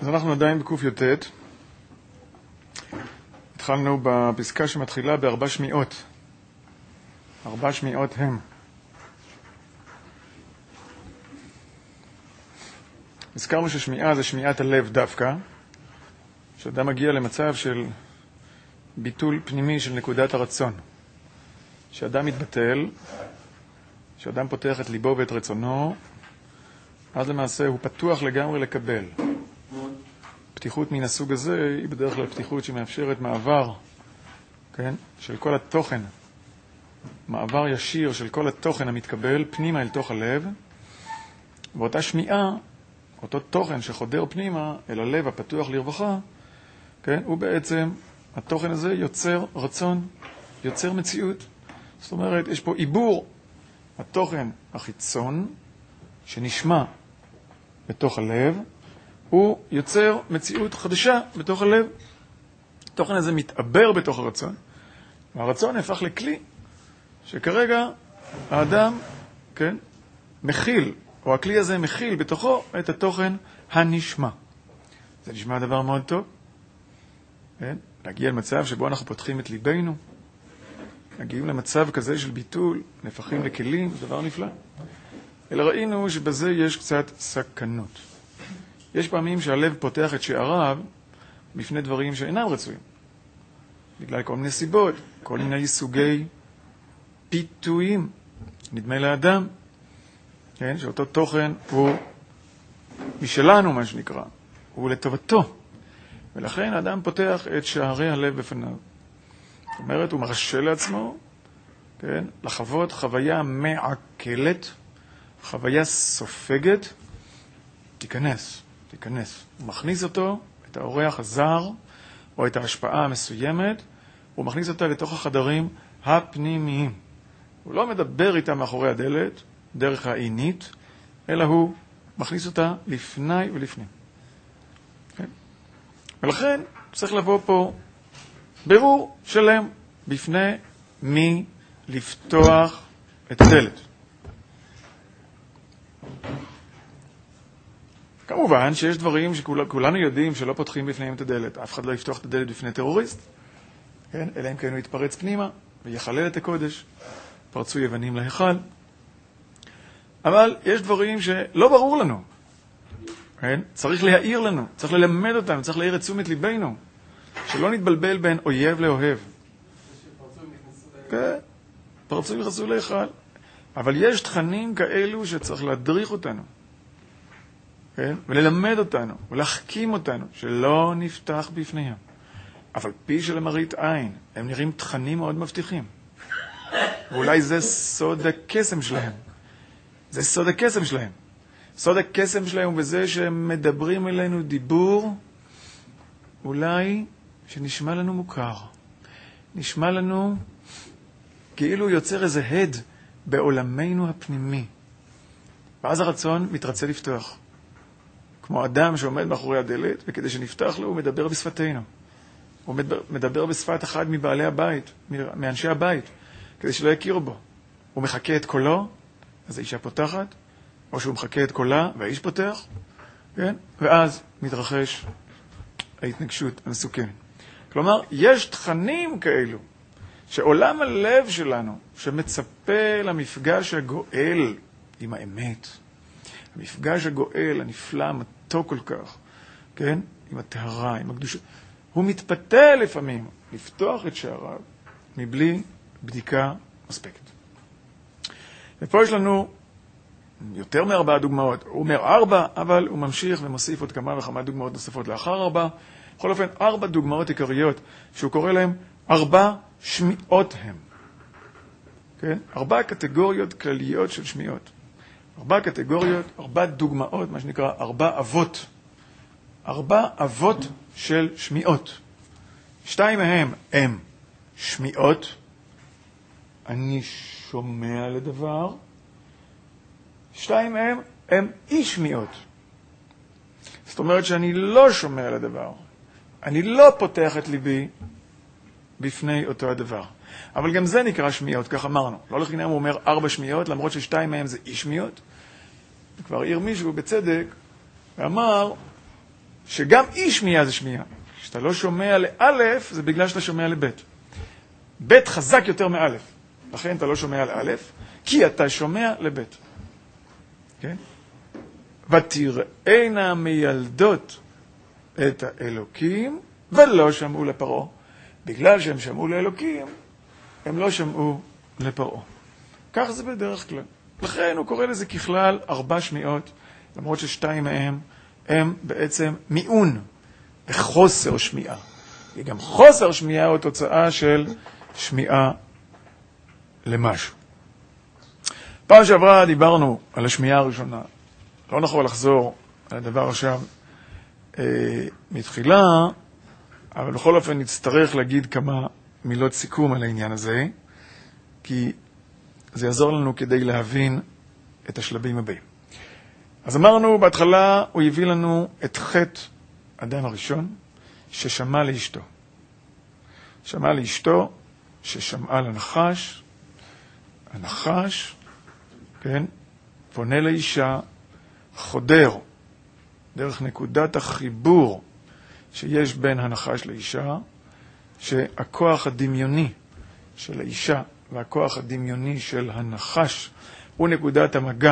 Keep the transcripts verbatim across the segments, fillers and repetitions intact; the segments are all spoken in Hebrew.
אז אנחנו עדיין בקוף י"ט. התחלנו בפסקה שמתחילה בארבע שמיעות. ארבע שמיעות הם. הזכרנו ששמיעה זה שמיעת הלב דווקא, שאדם מגיע למצב של ביטול פנימי של נקודת הרצון. שאדם מתבטל, שאדם פותח את ליבו ואת רצונו, אז למעשה הוא פתוח לגמרי לקבל. פתיחות מן הסוג הזה היא בדרך כלל פתיחות שמאפשרת מעבר, כן, של כל התוכן, מעבר ישיר של כל התוכן המתקבל פנימה אל תוך הלב, ואותה שמיעה, אותו תוכן שחודר פנימה אל הלב הפתוח לרווחה, כן, הוא בעצם, התוכן הזה יוצר רצון, יוצר מציאות. זאת אומרת, יש פה עיבור, התוכן החיצון שנשמע בתוך הלב, הוא יוצר מציאות חדשה בתוך הלב. התוכן הזה מתעבר בתוך הרצון, והרצון הפך לכלי שכרגע האדם, כן, מכיל, או הכלי הזה מכיל בתוכו את התוכן הנשמע. זה נשמע דבר מאוד טוב, כן? להגיע למצב שבו אנחנו פותחים את ליבנו, מגיעים למצב כזה של ביטול, נהפכים לכלים, זה דבר נפלא. אלא ראינו שבזה יש קצת סכנות. יש פעמים שהלב פותח את שעריו בפני דברים שאינם רצויים. בגלל כל מיני סיבות, כל מיני סוגי פיתויים. נדמה לאדם, כן, שאותו תוכן הוא משלנו, מה שנקרא. הוא לטובתו. ולכן האדם פותח את שערי הלב בפניו. זאת אומרת, הוא מרשה לעצמו, כן, לחוות חוויה מעכלת, חוויה סופגת, תיכנס, תיכנס. הוא מכניס אותו, את האורח הזר, או את ההשפעה המסוימת, הוא מכניס אותה לתוך החדרים הפנימיים. הוא לא מדבר איתה מאחורי הדלת, דרך העינית, אלא הוא מכניס אותה לפני ולפני. כן? ולכן צריך לבוא פה ברור שלם בפני מי לפתוח את הדלת. כמובן שיש דברים שכולנו יודעים שלא פותחים בפניהם את הדלת. אף אחד לא יפתוח את הדלת בפני טרוריסט, כן? אלא אם כן הוא יתפרץ פנימה ויחלל את הקודש. פרצו יוונים להיכל. אבל יש דברים שלא ברור לנו. כן? צריך להעיר לנו, צריך ללמד אותנו, צריך להעיר את תשומת ליבנו. שלא נתבלבל בין אויב לאוהב. כן, פרצו ונכנסו להיכל. אבל יש תכנים כאלו שצריך להדריך אותנו. כן? וללמד אותנו, ולהחכים אותנו, שלא נפתח בפניהם. אבל פי של מראית עין, הם נראים תכנים מאוד מבטיחים. ואולי זה סוד הקסם שלהם. זה סוד הקסם שלהם. סוד הקסם שלהם הוא בזה שהם מדברים אלינו דיבור, אולי שנשמע לנו מוכר. נשמע לנו כאילו יוצר איזה הד בעולמנו הפנימי. ואז הרצון מתרצה לפתוח. כמו אדם שעומד מאחורי הדלת, וכדי שנפתח לו הוא מדבר בשפתנו. הוא מדבר בשפת אחד מבעלי הבית, מאנשי הבית, כדי שלא יכירו בו. הוא מחכה את קולו, אז האישה פותחת, או שהוא מחכה את קולה והאיש פותח, כן? ואז מתרחש ההתנגשות המסוכנת. כלומר, יש תכנים כאלו, שעולם הלב שלנו, שמצפה למפגש הגואל עם האמת, המפגש הגואל, הנפלא, המתוק כל כך, כן? עם הטהרה, עם הקדושה, הוא מתפתה לפעמים לפתוח את שעריו מבלי בדיקה מספקת. ופה יש לנו יותר מארבע דוגמאות. הוא אומר ארבע, אבל הוא ממשיך ומוסיף עוד כמה וכמה דוגמאות נוספות לאחר ארבע. בכל אופן, ארבע דוגמאות עיקריות שהוא קורא להם ארבע שמיעות הם. כן? ארבע קטגוריות כלליות של שמיעות. ארבע קטגוריות, ארבע דוגמאות, מה שנקרא ארבע אבות. ארבע אבות של שמיעות. שתיים מהם הם שמיעות. אני שומע לדבר. שתיים מהם הם אי שמיעות. זאת אומרת שאני לא שומע לדבר. אני לא פותח את ליבי בפני אותו הדבר. אבל גם זה נקרא שמיעות, כך אמרנו. לא לחינם הוא אומר ארבע שמיעות, למרות ששתיים מהם זה אי שמיעות. כבר העיר מישהו בצדק ואמר שגם אי שמיעה זה שמיעה. כשאתה לא שומע לאלף, זה בגלל שאתה שומע לבית. בית חזק יותר מאלף. לכן אתה לא שומע לאלף, כי אתה שומע לבית. כן? ותראינה מילדות את האלוקים, ולא שמעו לפרעה. בגלל שהם שמעו לאלוקים, הם לא שמעו לפרעה. כך זה בדרך כלל. לכן הוא קורא לזה ככלל ארבע שמיעות, למרות ששתיים מהם הם בעצם מיעון וחוסר שמיעה. וגם חוסר שמיעה הוא תוצאה של שמיעה למשהו. פעם שעברה דיברנו על השמיעה הראשונה. לא נכון לחזור על הדבר עכשיו אה, מתחילה, אבל בכל אופן נצטרך להגיד כמה מילות סיכום על העניין הזה, כי זה יעזור לנו כדי להבין את השלבים הבאים. אז אמרנו, בהתחלה הוא הביא לנו את חטא אדם הראשון, ששמע לאשתו. שמע לאשתו, ששמעה לנחש, הנחש, כן, פונה לאישה, חודר דרך נקודת החיבור שיש בין הנחש לאישה, שהכוח הדמיוני של האישה והכוח הדמיוני של הנחש הוא נקודת המגע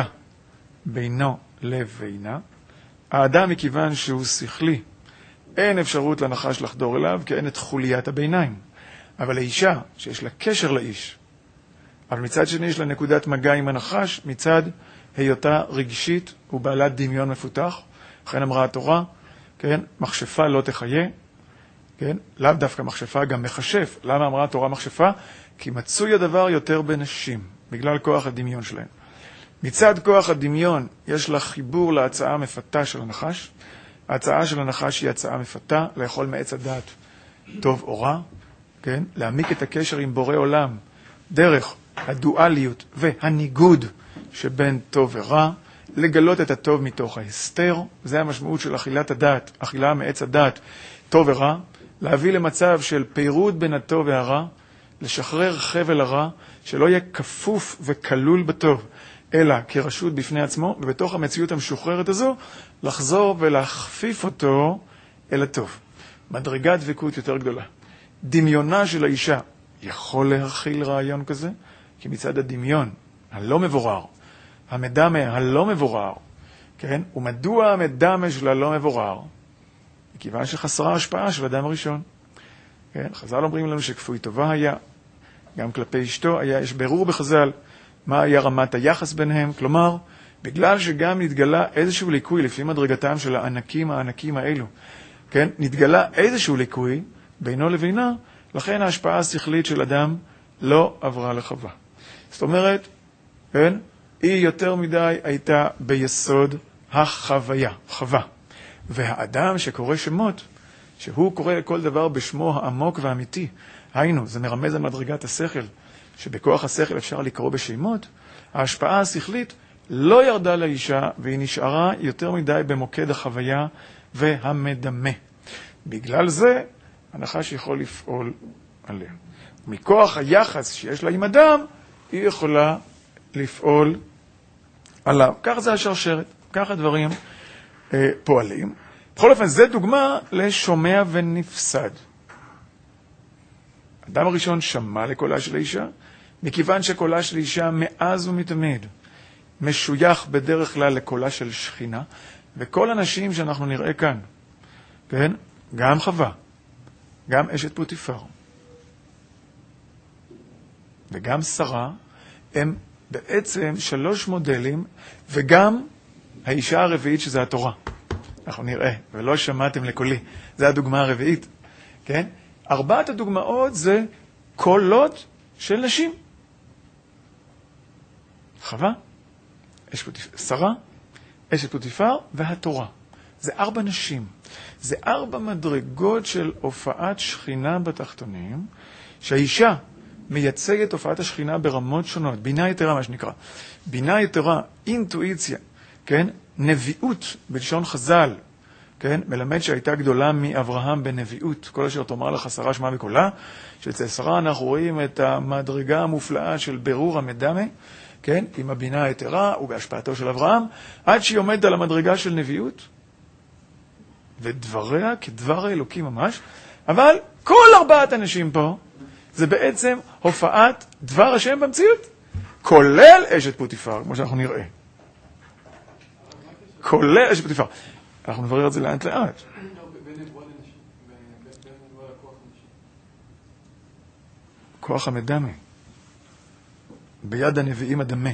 בינו לבינה. האדם, מכיוון שהוא שכלי, אין אפשרות לנחש לחדור אליו, כי אין את חוליית הביניים. אבל האישה, שיש לה קשר לאיש, אבל מצד שני יש לה נקודת מגע עם הנחש, מצד היותה רגשית ובעלת דמיון מפותח. לכן אמרה התורה, כן, מכשפה לא תחיה, כן, לאו דווקא מכשפה, גם מחשף. למה אמרה התורה מכשפה? כי מצוי הדבר יותר בנשים, בגלל כוח הדמיון שלהם. מצד כוח הדמיון יש לה חיבור להצעה המפתה של הנחש. ההצעה של הנחש היא הצעה מפתה, לאכול מעץ הדעת טוב או רע, כן? להעמיק את הקשר עם בורא עולם דרך הדואליות והניגוד שבין טוב ורע, לגלות את הטוב מתוך ההסתר, זה המשמעות של אכילת הדעת, אכילה מעץ הדעת טוב ורע, להביא למצב של פירוד בין הטוב והרע, לשחרר חבל הרע, שלא יהיה כפוף וכלול בטוב, אלא כרשות בפני עצמו, ובתוך המציאות המשוחררת הזו, לחזור ולהכפיף אותו אל הטוב. מדרגת דבקות יותר גדולה. דמיונה של האישה יכול להכיל רעיון כזה, כי מצד הדמיון הלא מבורר, המדמה הלא מבורר, כן? ומדוע המדמה של הלא מבורר? מכיוון שחסרה השפעה של אדם הראשון. כן? חז"ל אומרים לנו שכפוי טובה היה, גם כלפי אשתו היה, יש ברור בחז"ל, מה היה רמת היחס ביניהם, כלומר, בגלל שגם נתגלה איזשהו ליקוי לפי מדרגתם של הענקים הענקים האלו, כן? נתגלה איזשהו ליקוי בינו לבינה, לכן ההשפעה השכלית של אדם לא עברה לחווה. זאת אומרת, כן? היא יותר מדי הייתה ביסוד החוויה, חווה. והאדם שקורא שמות, שהוא קורא כל דבר בשמו העמוק והאמיתי, היינו, זה מרמז על מדרגת השכל, שבכוח השכל אפשר לקרוא בשמות, ההשפעה השכלית לא ירדה לאישה, והיא נשארה יותר מדי במוקד החוויה והמדמה. בגלל זה, הנחש יכול לפעול עליה. מכוח היחס שיש לה עם אדם, היא יכולה לפעול עליו. כך זה השרשרת, כך הדברים אה, פועלים. בכל אופן, זה דוגמה לשומע ונפסד. אדם הראשון שמע לקולה של האישה, מכיוון שקולה של אישה מאז ומתמיד משוייך בדרך כלל לקולה של שכינה, וכל הנשים שאנחנו נראה כאן, כן? גם חווה, גם אשת פוטיפר, וגם שרה, הם בעצם שלוש מודלים, וגם האישה הרביעית שזה התורה. אנחנו נראה, ולא שמעתם לקולי, זה הדוגמה הרביעית, כן? ארבעת הדוגמאות זה קולות של נשים. חווה, אשת פוטיפר, שרה, אשת פוטיפר והתורה. זה ארבע נשים. זה ארבע מדרגות של הופעת שכינה בתחתונים, שהאישה מייצגת הופעת השכינה ברמות שונות, בינה יתרה מה שנקרא. בינה יתרה, אינטואיציה, כן? נביאות בלשון חז"ל, כן? מלמד שהייתה גדולה מאברהם בנביאות. כל אשר תאמר לך שרה שמע בקולה, שאצל שרה אנחנו רואים את המדרגה המופלאה של ברור המדמה, כן? עם הבינה היתרה ובהשפעתו של אברהם, עד שהיא עומדת על המדרגה של נביאות. ודבריה כדבר האלוקים ממש, אבל כל ארבעת אנשים פה, זה בעצם הופעת דבר השם במציאות, כולל אשת פוטיפר, כמו שאנחנו נראה. כולל אשת פוטיפר. אנחנו נברר את זה לאט לאט. כוח המדמה. ביד הנביאים הדמה.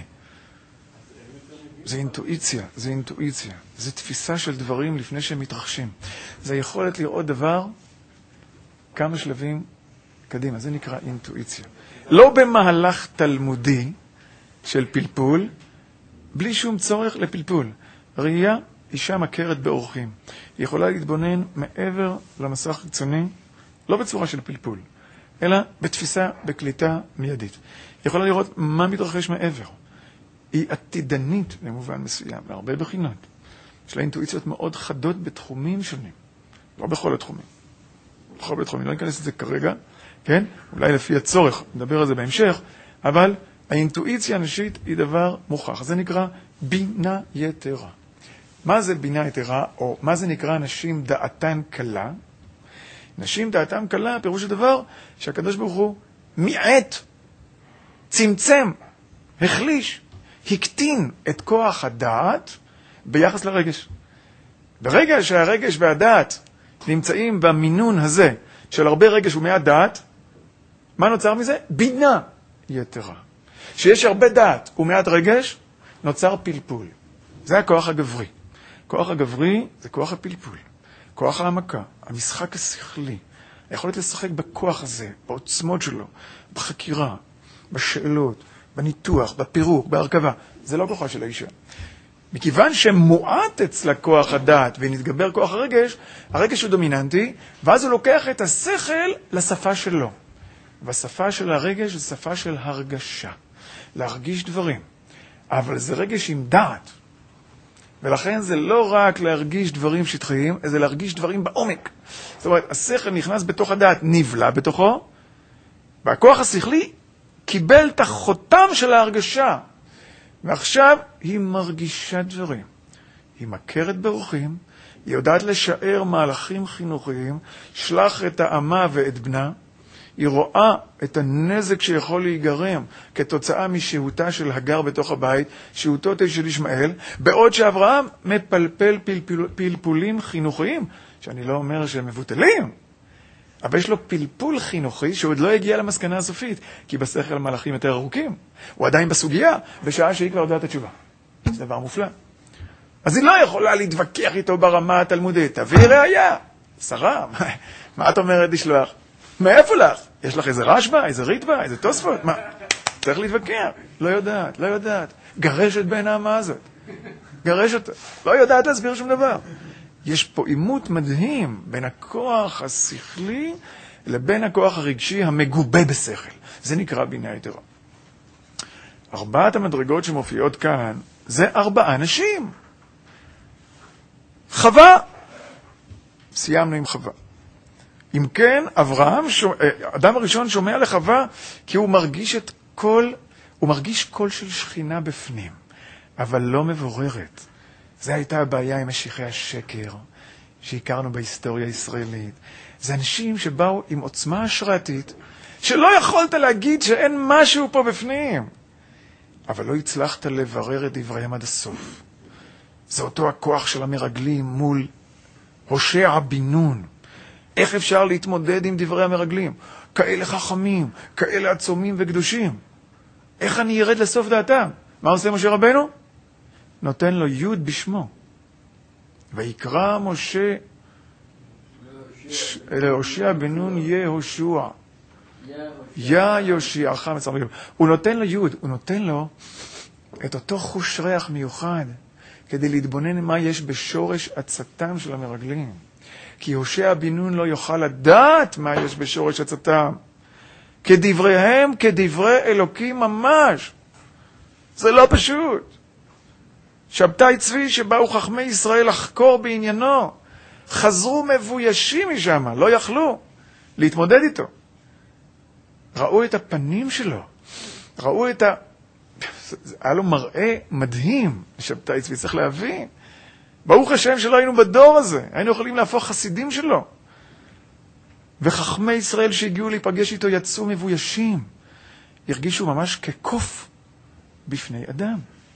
זה אינטואיציה, זה אינטואיציה. זה תפיסה של דברים לפני שהם מתרחשים. זה יכולת לראות דבר כמה שלבים קדימה. זה נקרא אינטואיציה. לא במהלך תלמודי של פלפול, בלי שום צורך לפלפול. ראייה, אישה מכרת באורחים. היא יכולה להתבונן מעבר למסך חיצוני, לא בצורה של פלפול, אלא בתפיסה, בקליטה מיידית. היא יכולה לראות מה מתרחש מעבר. היא עתידנית למובן מסוים, בהרבה בחינות. יש לה אינטואיציות מאוד חדות בתחומים שונים. לא בכל התחומים. בכל התחומים. לא ניכנס לזה כרגע, כן? אולי לפי הצורך, נדבר על זה בהמשך, אבל האינטואיציה הנשית היא דבר מוכח. זה נקרא בינה יתרה. מה זה בינה יתרה, או מה זה נקרא נשים דעתן קלה? נשים דעתן קלה, פירוש הדבר שהקדוש ברוך הוא מיעט, צמצם, החליש, הקטין את כוח הדעת ביחס לרגש. ברגע שהרגש והדעת נמצאים במינון הזה של הרבה רגש ומעט דעת, מה נוצר מזה? בינה יתרה. שיש הרבה דעת ומעט רגש, נוצר פלפול. זה הכוח הגברי. כוח הגברי זה כוח הפלפול. כוח העמקה, המשחק השכלי. היכולת לשחק בכוח הזה, בעוצמות שלו, בחקירה, בשאלות, בניתוח, בפירוק, בהרכבה. זה לא כוחה של האישה. מכיוון שמועט אצלה כוח הדעת ונתגבר כוח הרגש, הרגש הוא דומיננטי, ואז הוא לוקח את השכל לשפה שלו. והשפה של הרגש זה שפה של הרגשה. להרגיש דברים. אבל זה רגש עם דעת. ולכן זה לא רק להרגיש דברים שטחיים, זה להרגיש דברים בעומק. זאת אומרת, השכל נכנס בתוך הדעת, נבלע בתוכו, והכוח השכלי קיבל את החותם של ההרגשה. ועכשיו היא מרגישה דברים. היא מכרת ברוחים, היא יודעת לשער מהלכים חינוכיים, שלח את האמה ואת בנה, היא רואה את הנזק שיכול להיגרם כתוצאה משהותה של הגר בתוך הבית, שהותו של ישמעאל, בעוד שאברהם מפלפל פלפול, פלפולים חינוכיים, שאני לא אומר שהם מבוטלים, אבל יש לו פלפול חינוכי שעוד לא הגיע למסקנה הסופית, כי בשכל המהלכים יותר ארוכים. הוא עדיין בסוגיה, בשעה שהיא כבר יודעת את התשובה. זה דבר מופלא. אז היא לא יכולה להתווכח איתו ברמה התלמודית. תביא ראיה. שרה, מה, מה את אומרת לשלוח? מאיפה לך? יש לך איזה רשב"א, איזה ריטב"א, איזה תוספות? מה? צריך להתווכח. לא יודעת, לא יודעת. גרשת בין האמה הזאת. גרשת, לא יודעת להסביר שום דבר. יש פה אימות מדהים בין הכוח השכלי לבין הכוח הרגשי המגובה בשכל. זה נקרא בינה יתרה. ארבעת המדרגות שמופיעות כאן, זה ארבעה נשים. חווה. סיימנו עם חווה. אם כן, אברהם, אדם הראשון שומע לחווה, כי הוא מרגיש את כל, הוא מרגיש קול של שכינה בפנים, אבל לא מבוררת. זו הייתה הבעיה עם משיחי השקר, שהכרנו בהיסטוריה הישראלית. זה אנשים שבאו עם עוצמה השראתית, שלא יכולת להגיד שאין משהו פה בפנים, אבל לא הצלחת לברר את דבריהם עד הסוף. זה אותו הכוח של המרגלים מול הושע בן נון. איך אפשר להתמודד עם דברי המרגלים? כאלה חכמים, כאלה עצומים וקדושים. איך אני ירד לסוף דעתם? מה עושה משה רבנו? נותן לו יוד בשמו. ויקרא משה להושע בן נון יהושע. יא יושיעך מצר מרגלים. הוא נותן לו יוד, הוא נותן לו את אותו חוש ריח מיוחד, כדי להתבונן מה יש בשורש עצתם של המרגלים. כי הושע בן נון לא יוכל לדעת מה יש בשורש עצתם. כדבריהם, כדברי אלוקים ממש. זה לא פשוט. שבתאי צבי שבאו חכמי ישראל לחקור בעניינו, חזרו מבוישים משם, לא יכלו להתמודד איתו. ראו את הפנים שלו, ראו את ה... היה לו מראה מדהים, שבתאי צבי, צריך להבין. ברוך השם שלא היינו בדור הזה, היינו יכולים להפוך חסידים שלו. וחכמי ישראל שהגיעו להיפגש איתו יצאו מבוישים, הרגישו ממש כקוף בפני אדם.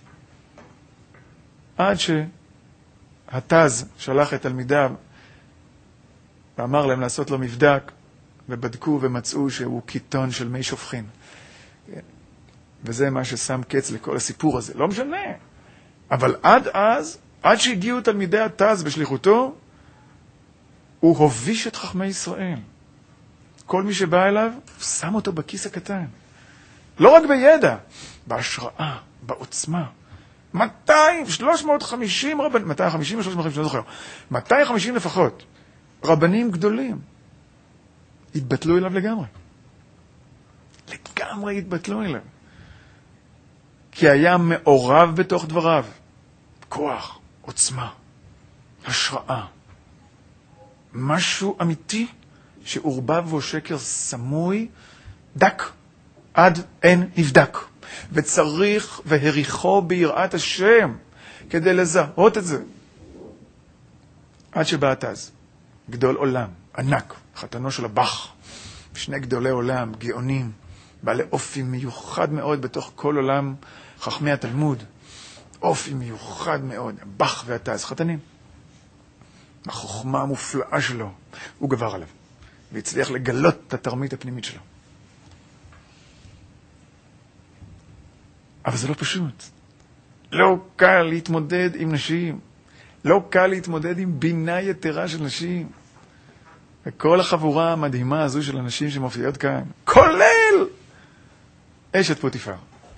עד שהתז שלח את תלמידיו ואמר להם לעשות לו מבדק, ובדקו ומצאו שהוא קיטון של מי שופכין. וזה מה ששם קץ לכל הסיפור הזה. לא משנה. אבל עד אז, עד שהגיעו תלמידי התז בשליחותו, הוא הוביש את חכמי ישראל. כל מי שבא אליו, שם אותו בכיס הקטן. לא רק בידע, בהשראה, בעוצמה. מאתיים, שלוש מאות וחמישים רבנים, מאתיים וחמישים ו-שלוש מאות וחמישים, לא זוכר. מאתיים וחמישים לפחות. רבנים גדולים. התבטלו אליו לגמרי. לגמרי התבטלו אליו. כי היה מעורב בתוך דבריו. כוח, עוצמה, השראה. משהו אמיתי שעורבב ושקר סמוי, דק, עד אין נבדק. וצריך והריחו ביראת השם כדי לזהות את זה. עד שבא התז, גדול עולם, ענק, חתנו של הבח, שני גדולי עולם, גאונים, בעלי אופי מיוחד מאוד בתוך כל עולם חכמי התלמוד. אופי מיוחד מאוד, הבח והתז, חתנים. החוכמה המופלאה שלו, הוא גבר עליו, והצליח לגלות את התרמית הפנימית שלו. אבל זה לא פשוט. לא קל להתמודד עם נשים. לא קל להתמודד עם בינה יתרה של נשים. וכל החבורה המדהימה הזו של הנשים שמופיעות כאן, כולל אשת פוטיפר,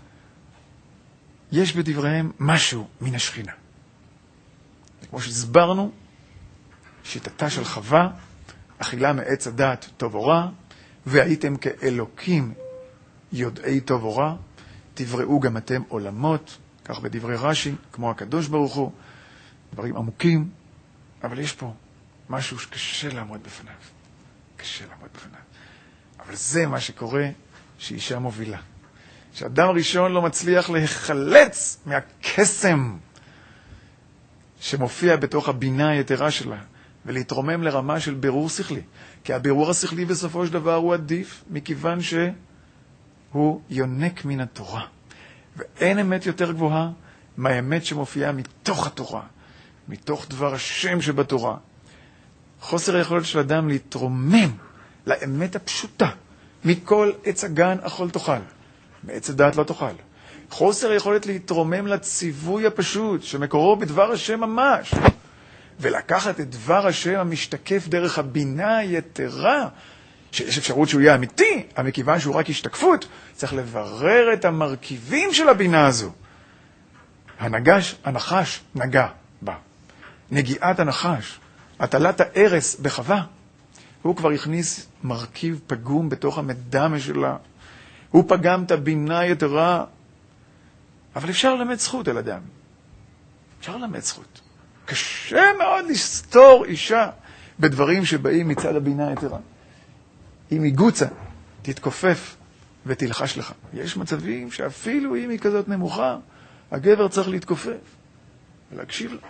יש בדבריהם משהו מן השכינה. כמו שהסברנו, שיטתה של חווה, אכילה מעץ הדעת טוב או רע, והייתם כאלוקים יודעי טוב או רע, תבראו גם אתם עולמות, כך בדברי רש"י, כמו הקדוש ברוך הוא, דברים עמוקים, אבל יש פה משהו שקשה לעמוד בפניו. קשה לעמוד בפניו. אבל זה מה שקורה שאישה מובילה. שאדם ראשון לא מצליח להיחלץ מהקסם שמופיע בתוך הבינה היתרה שלה, ולהתרומם לרמה של בירור שכלי. כי הבירור השכלי בסופו של דבר הוא עדיף, מכיוון שהוא יונק מן התורה. ואין אמת יותר גבוהה מהאמת שמופיעה מתוך התורה, מתוך דבר השם שבתורה. חוסר היכולת של אדם להתרומם לאמת הפשוטה, מכל עץ הגן אכול תאכל, מעץ הדעת לא תאכל. חוסר היכולת להתרומם לציווי הפשוט, שמקורו בדבר השם ממש, ולקחת את דבר השם המשתקף דרך הבינה היתרה, שיש אפשרות שהוא יהיה אמיתי, אבל מכיוון שהוא רק השתקפות, צריך לברר את המרכיבים של הבינה הזו. הנגש, הנחש, נגע בה. נגיעת הנחש, הטלת הארס בחווה, הוא כבר הכניס מרכיב פגום בתוך המדמה שלה. הוא פגם את הבינה היתרה. אבל אפשר ללמד זכות על אדם. אפשר ללמד זכות. קשה מאוד לסתור אישה בדברים שבאים מצד הבינה היתרה. אם היא גוצה, תתכופף ותלחש לך. יש מצבים שאפילו אם היא כזאת נמוכה, הגבר צריך להתכופף ולהקשיב לה.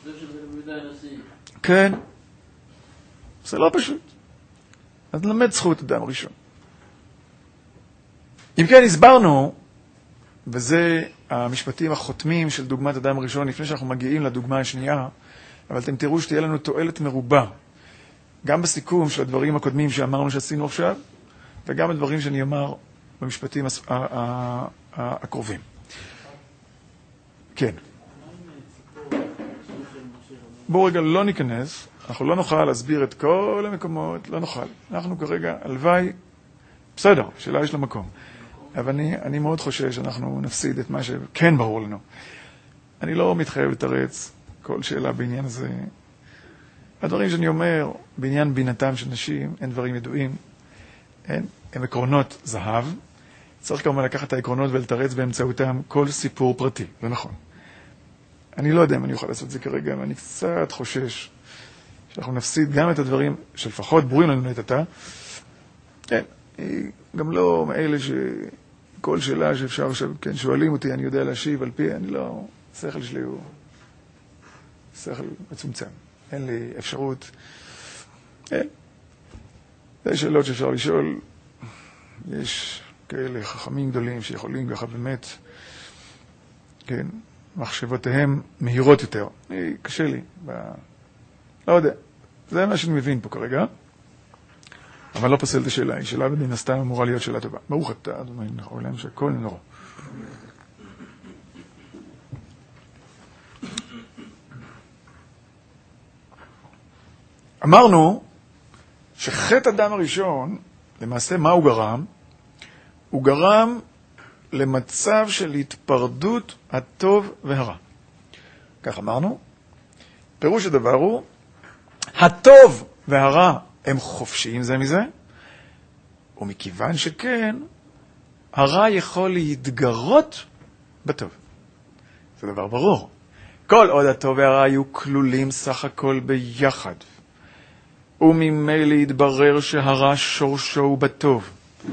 כן. זה לא פשוט. אז נלמד זכות אדם ראשון. אם כן, הסברנו, וזה המשפטים החותמים של דוגמת אדם ראשון, לפני שאנחנו מגיעים לדוגמה השנייה, אבל אתם תראו שתהיה לנו תועלת מרובה, גם בסיכום של הדברים הקודמים שאמרנו שעשינו עכשיו, וגם הדברים שאני אומר במשפטים הקרובים. כן. בואו רגע לא ניכנס, אנחנו לא נוכל להסביר את כל המקומות, לא נוכל. אנחנו כרגע, הלוואי, בסדר, שאלה יש למקום. אבל אני, אני מאוד חושש שאנחנו נפסיד את מה שכן ברור לנו. אני לא מתחייב לתרץ כל שאלה בעניין הזה. הדברים שאני אומר, בעניין בינתם של נשים, אין דברים ידועים, אין, הם עקרונות זהב. צריך כמובן לקחת את העקרונות ולתרץ באמצעותם כל סיפור פרטי, זה נכון. אני לא יודע אם אני אוכל לעשות את זה כרגע, אבל אני קצת חושש שאנחנו נפסיד גם את הדברים שלפחות ברורים לנו את אתה. כן, גם לא מאלה שכל שאלה שאפשר, כן, שואלים אותי, אני יודע להשיב על פי, אני לא, שכל שלי הוא שכל מצומצם. אין לי אפשרות. אין. זה שאלות שאפשר לשאול. יש כאלה חכמים גדולים שיכולים ככה באמת, כן, מחשבותיהם מהירות יותר. אני, קשה לי. ב... לא יודע. זה מה שאני מבין פה כרגע. אבל לא פסל את השאלה. היא שאלה מן הסתם אמורה להיות שאלה טובה. ברוך אתה, אדוני, עולם שהכל נורא. אמרנו שחטא אדם הראשון, למעשה מה הוא גרם? הוא גרם למצב של התפרדות הטוב והרע. כך אמרנו. פירוש הדבר הוא, הטוב והרע הם חופשיים זה מזה, ומכיוון שכן, הרע יכול להתגרות בטוב. זה דבר ברור. כל עוד הטוב והרע היו כלולים סך הכל ביחד, וממילא יתברר שהרע שורשו הוא בטוב,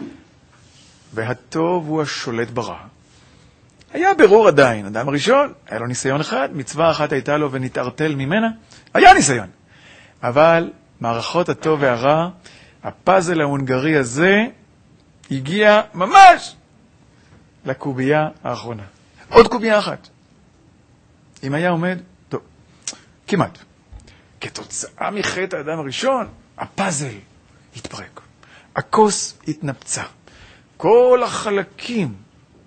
והטוב הוא השולט ברע. היה ברור עדיין, אדם הראשון, היה לו ניסיון אחד, מצווה אחת הייתה לו ונתערטל ממנה, היה ניסיון. אבל מערכות הטוב והרע, הפאזל ההונגרי הזה, הגיע ממש לקובייה האחרונה. עוד קובייה אחת. אם היה עומד, טוב, כמעט. כתוצאה מחטא האדם הראשון, הפאזל התפרק. הכוס התנפצה. כל החלקים,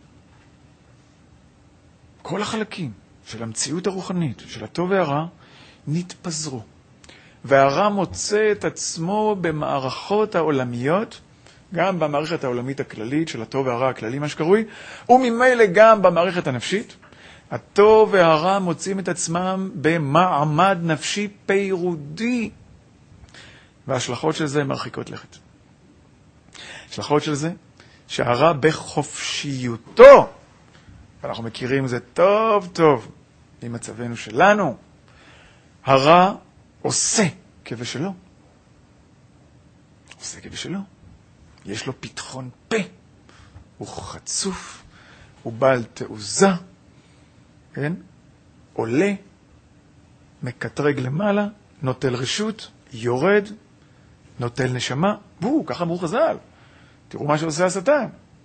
כל החלקים של המציאות הרוחנית, של הטוב והרע, נתפזרו. והרע מוצא את עצמו במערכות העולמיות, גם במערכת העולמית הכללית של הטוב והרע הכללי, מה שקרוי, וממילא גם במערכת הנפשית. הטוב והרע מוצאים את עצמם במעמד נפשי פירודי, וההשלכות של זה מרחיקות לכת. ההשלכות של זה, שהרע בחופשיותו, ואנחנו מכירים זה טוב טוב ממצבנו שלנו, הרע עושה כבשלו. עושה כבשלו. יש לו פתחון פה, הוא חצוף, הוא בעל תעוזה, כן? עולה, מקטרג למעלה, נוטל רשות, יורד, נוטל נשמה, בואו, ככה אמרו חז"ל. תראו מה שעושה השטן.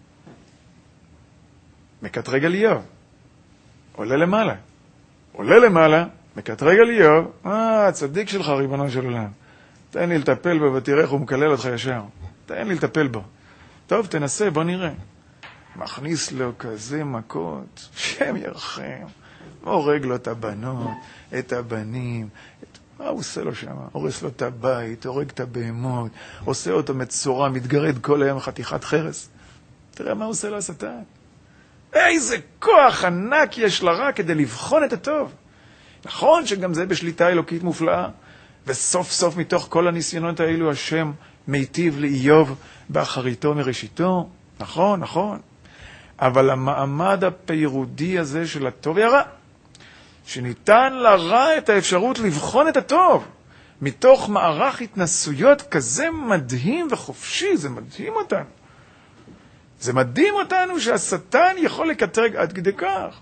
מקטרג על איוב, עולה למעלה, עולה למעלה, מקטרג על איוב, אה, הצדיק שלך ריבונו של עולם. תן לי לטפל בו ותראה איך הוא מקלל אותך ישר. תן לי לטפל בו. טוב, תנסה, בוא נראה. מכניס לו כזה מכות, שם ירחם. הורג לו את הבנות, את הבנים. את... מה הוא עושה לו שם? הורס לו את הבית, הורג את הבהמות, עושה אותו מצורע, מתגרד כל היום חתיכת חרס. תראה מה הוא עושה לו השטן. איזה כוח ענק יש לרע כדי לבחון את הטוב. נכון שגם זה בשליטה אלוקית מופלאה, וסוף סוף מתוך כל הניסיונות האלו השם מיטיב לאיוב באחריתו מראשיתו. נכון, נכון. אבל המעמד הפירודי הזה של הטוב והרע, שניתן לרע את האפשרות לבחון את הטוב, מתוך מערך התנסויות כזה מדהים וחופשי, זה מדהים אותנו. זה מדהים אותנו שהשטן יכול לקטרג עד כדי כך.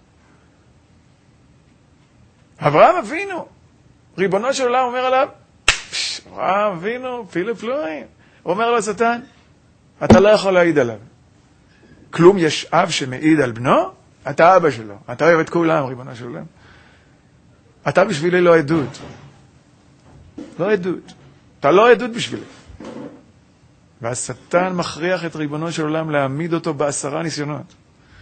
אברהם אבינו, ריבונו של עולם אומר עליו, אברהם אבינו, פילip פלואים. הוא אומר לו השטן, אתה לא יכול להעיד עליו. כלום יש אב שמעיד על בנו, אתה אבא שלו. אתה אוהב את כולם, ריבונו של עולם. אתה בשבילי לא עדות. לא עדות. אתה לא עדות בשבילי. והשטן מכריח את ריבונו של עולם להעמיד אותו בעשרה ניסיונות.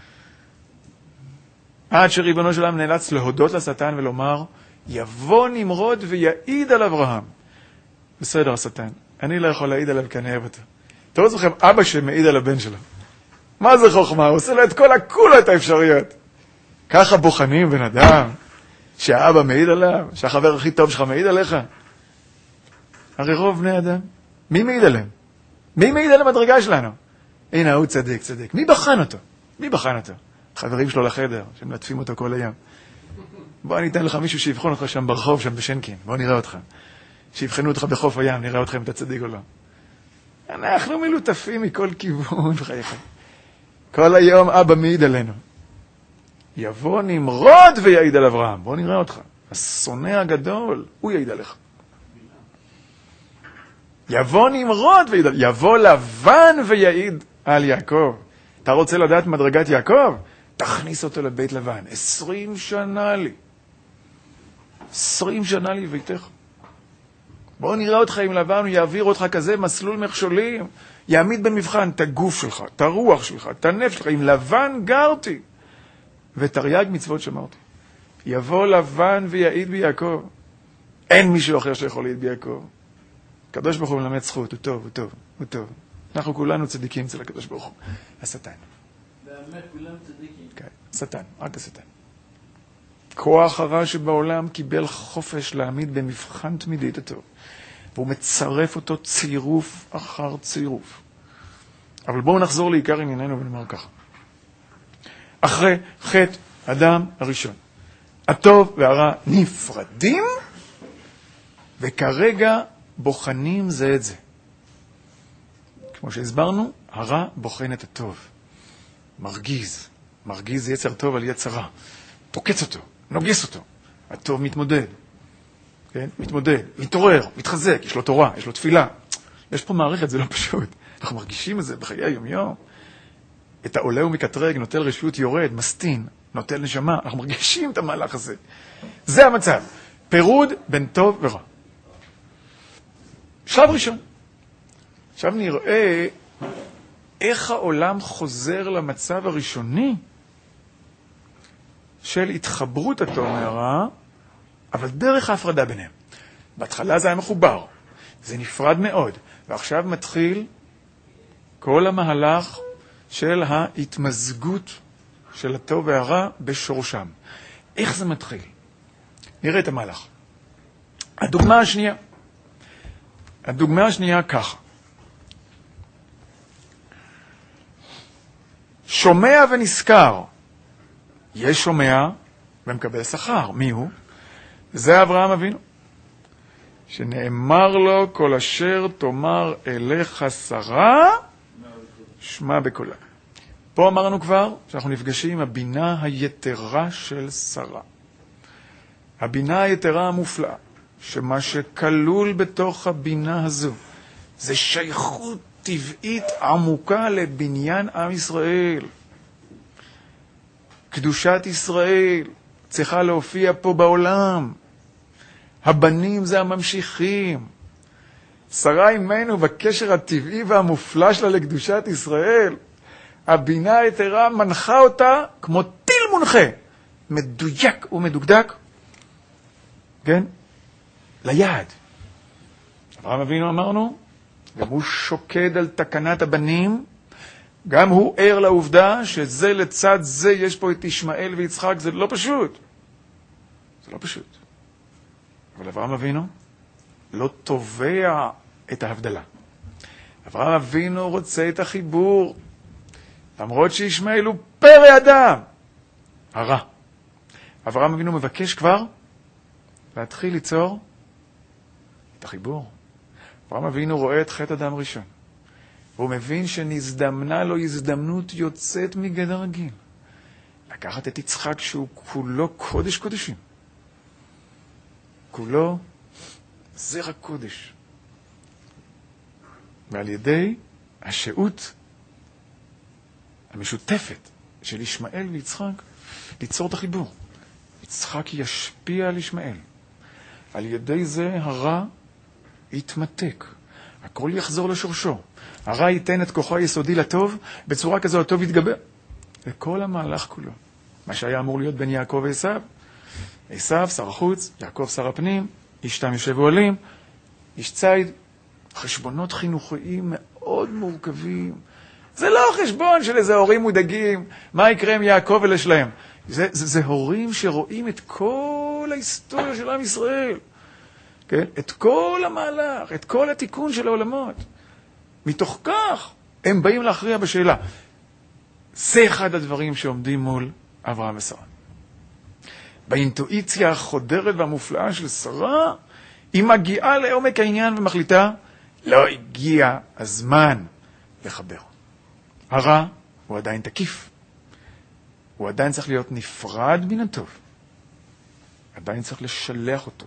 עד שריבונו של עולם נאלץ להודות לשטן ולומר, יבוא נמרוד ויעיד על אברהם. בסדר, השטן. אני לא יכול להעיד עליו כי אני אוהב אותו. תראו לכם, אבא שמעיד על הבן שלו. מה זה חוכמה? הוא עושה לו את כל הכולות האפשריות. ככה בוחנים בן אדם, שהאבא מעיד עליו, שהחבר הכי טוב שלך מעיד עליך. הרי רוב בני אדם, מי מעיד עליהם? מי מעיד על המדרגה שלנו? הנה, הוא צדיק, צדיק. מי בחן אותו? מי בחן אותו? חברים שלו לחדר, שמלטפים אותו כל היום. בוא אני אתן לך מישהו שיבחון אותך שם ברחוב, שם בשנקין. בוא נראה אותך. שיבחנו אותך בחוף הים, נראה אותך אם אתה צדיק או לא. אנחנו מלוטפים מכל כיוון בחייך. כל היום אבא מעיד עלינו. יבוא נמרוד ויעיד על אברהם. בוא נראה אותך. השונא הגדול, הוא יעיד עליך. יבוא נמרוד ויעיד, יבוא לבן ויעיד על יעקב. אתה רוצה לדעת מדרגת יעקב? תכניס אותו לבית לבן. עשרים שנה לי. עשרים שנה לי ביתך. בואו נראה אותך עם לבן, הוא יעביר אותך כזה מסלול מכשולים, יעמיד במבחן את הגוף שלך, את הרוח שלך, את הנפש שלך. עם לבן גרתי, ותרי"ג מצוות שמרתי. יבוא לבן ויעיד ביעקב. אין מישהו אחר שיכול להעיד ביעקב. הקדוש ברוך הוא מלמד זכות, הוא טוב, הוא טוב, הוא טוב. אנחנו כולנו צדיקים אצל הקדוש ברוך הוא. השטן. באמת כולם צדיקים? כן, השטן, רק השטן. כוח הרע שבעולם קיבל חופש להעמיד במבחן תמידי את הטוב. והוא מצרף אותו צירוף אחר צירוף. אבל בואו נחזור לעיקר ענייננו ונאמר ככה. אחרי חטא אדם הראשון, הטוב והרע נפרדים, וכרגע בוחנים זה את זה. כמו שהסברנו, הרע בוחן את הטוב. מרגיז. מרגיז יצר טוב על יצר רע. פוקץ אותו, נוגס אותו. הטוב מתמודד. כן? מתמודד, מתעורר, מתחזק, יש לו תורה, יש לו תפילה. יש פה מערכת, זה לא פשוט. אנחנו מרגישים את זה בחיי היום-יום. את העולה ומקטרג, נוטל רשות יורד, מסטין, נוטל נשמה. אנחנו מרגישים את המהלך הזה. זה המצב. פירוד בין טוב ורע. שלב ראשון. עכשיו נראה איך העולם חוזר למצב הראשוני של התחברות הטוב מהרע, אבל דרך ההפרדה ביניהם. בהתחלה זה היה מחובר, זה נפרד מאוד, ועכשיו מתחיל כל המהלך של ההתמזגות של הטוב והרע בשורשם. איך זה מתחיל? נראה את המהלך. הדוגמה השנייה. הדוגמה השנייה ככה. שומע ונזכר. יש שומע ומקבל שכר. מי הוא? זה אברהם אבינו. שנאמר לו כל אשר תאמר אליך שרה, שמע בקולה. פה אמרנו כבר שאנחנו נפגשים עם הבינה היתרה של שרה. הבינה היתרה המופלאה, שמה שכלול בתוך הבינה הזו, זה שייכות טבעית עמוקה לבניין עם ישראל. קדושת ישראל צריכה להופיע פה בעולם. הבנים זה הממשיכים. שרה אימנו בקשר הטבעי והמופלא שלה לקדושת ישראל. הבינה היתרה מנחה אותה כמו טיל מונחה. מדויק ומדוקדק. כן? ליעד. אברהם אבינו אמרנו, גם הוא שוקד על תקנת הבנים, גם הוא ער לעובדה שזה לצד זה יש פה את ישמעאל ויצחק, זה לא פשוט. זה לא פשוט. אבל אברהם אבינו לא תובע את ההבדלה. אברהם אבינו רוצה את החיבור, למרות שישמעאל הוא פרא אדם. הרע. אברהם אבינו מבקש כבר להתחיל ליצור את החיבור. אברהם אבינו רואה את חטא אדם ראשון. והוא מבין שנזדמנה לו הזדמנות יוצאת מגדר רגיל. לקחת את יצחק שהוא כולו קודש קודשים. כולו זרע קודש. ועל ידי השעות המשותפת של ישמעאל ויצחק ליצור את החיבור. יצחק ישפיע על ישמעאל. על ידי זה הרע יתמתק. הכל יחזור לשורשו. הרע ייתן את כוחו היסודי לטוב, בצורה כזו הטוב יתגבר. וכל המהלך כולו. מה שהיה אמור להיות בין יעקב ועשיו. עשיו, שר החוץ, יעקב שר הפנים, איש תם יושב אוהלים, איש ציד. חשבונות חינוכיים מאוד מורכבים. זה לא חשבון של איזה הורים מודאגים, מה יקרה עם יעקב ולשלהם. זה, זה, זה הורים שרואים את כל ההיסטוריה של עם ישראל. כן? את כל המהלך, את כל התיקון של העולמות. מתוך כך הם באים להכריע בשאלה. זה אחד הדברים שעומדים מול אברהם ושרה. באינטואיציה החודרת והמופלאה של שרה, היא מגיעה לעומק העניין ומחליטה, לא הגיע הזמן לחבר. הרע הוא עדיין תקיף. הוא עדיין צריך להיות נפרד מן הטוב. עדיין צריך לשלח אותו.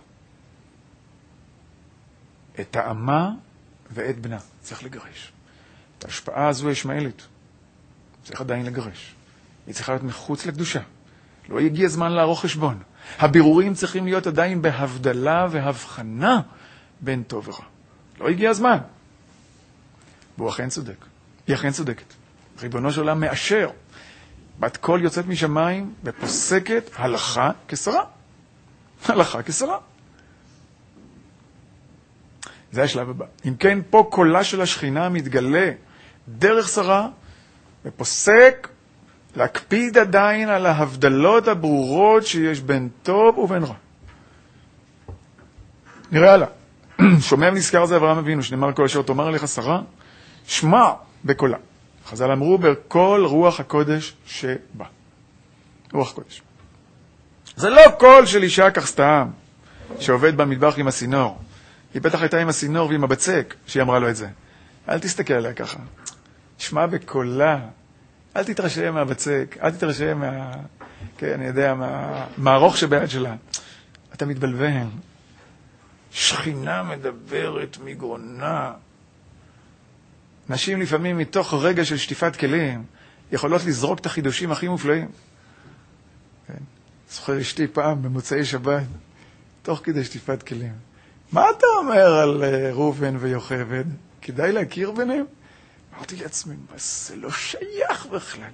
את האמה ואת בנה צריך לגרש. את ההשפעה הזו הישמעאלית צריך עדיין לגרש. היא צריכה להיות מחוץ לקדושה. לא יגיע זמן לערוך חשבון. הבירורים צריכים להיות עדיין בהבדלה והבחנה בין טוב ורע. לא הגיע הזמן. והוא אכן צודק. היא אכן צודקת. ריבונו של עולם מאשר. בת קול יוצאת משמיים ופוסקת הלכה כשרה. הלכה כשרה. זה השלב הבא. אם כן, פה קולה של השכינה מתגלה דרך שרה ופוסק להקפיד עדיין על ההבדלות הברורות שיש בין טוב ובין רע. נראה הלאה. שומע ונזכר זה אברהם אבינו, שנאמר כל אשר תאמר אליך שרה, שמע בקולה. חז"ל אמרו בכל רוח הקודש שבא. רוח הקודש. זה לא קול של אישה כך סתם, שעובד במטבח עם הסינור. היא בטח הייתה עם הסינור ועם הבצק, שהיא אמרה לו את זה. אל תסתכל עליה ככה. שמע בקולה. אל תתרשם מהבצק, אל תתרשם מה... כן, אני יודע, מה... מהרוך שביד שלה. אתה מתבלבל. שכינה מדברת מגרונה. נשים לפעמים מתוך רגע של שטיפת כלים, יכולות לזרוק את החידושים הכי מופלאים. כן. זוכר אשתי פעם במוצאי שבת, תוך כדי שטיפת כלים. מה אתה אומר על ראובן ויוכבד? כדאי להכיר ביניהם? אמרתי לעצמי, מה זה לא שייך בכלל.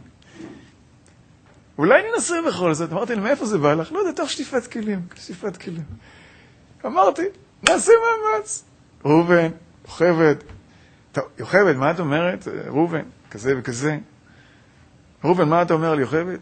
אולי ננסה בכל זאת. אמרתי לי, מאיפה זה בא לך? לא יודע, תוך שטיפת כלים, שטיפת כלים. אמרתי, נעשה מאמץ. ראובן, יוכבד. טוב, יוכבד, מה את אומרת? ראובן, כזה וכזה. ראובן, מה אתה אומר על יוכבד?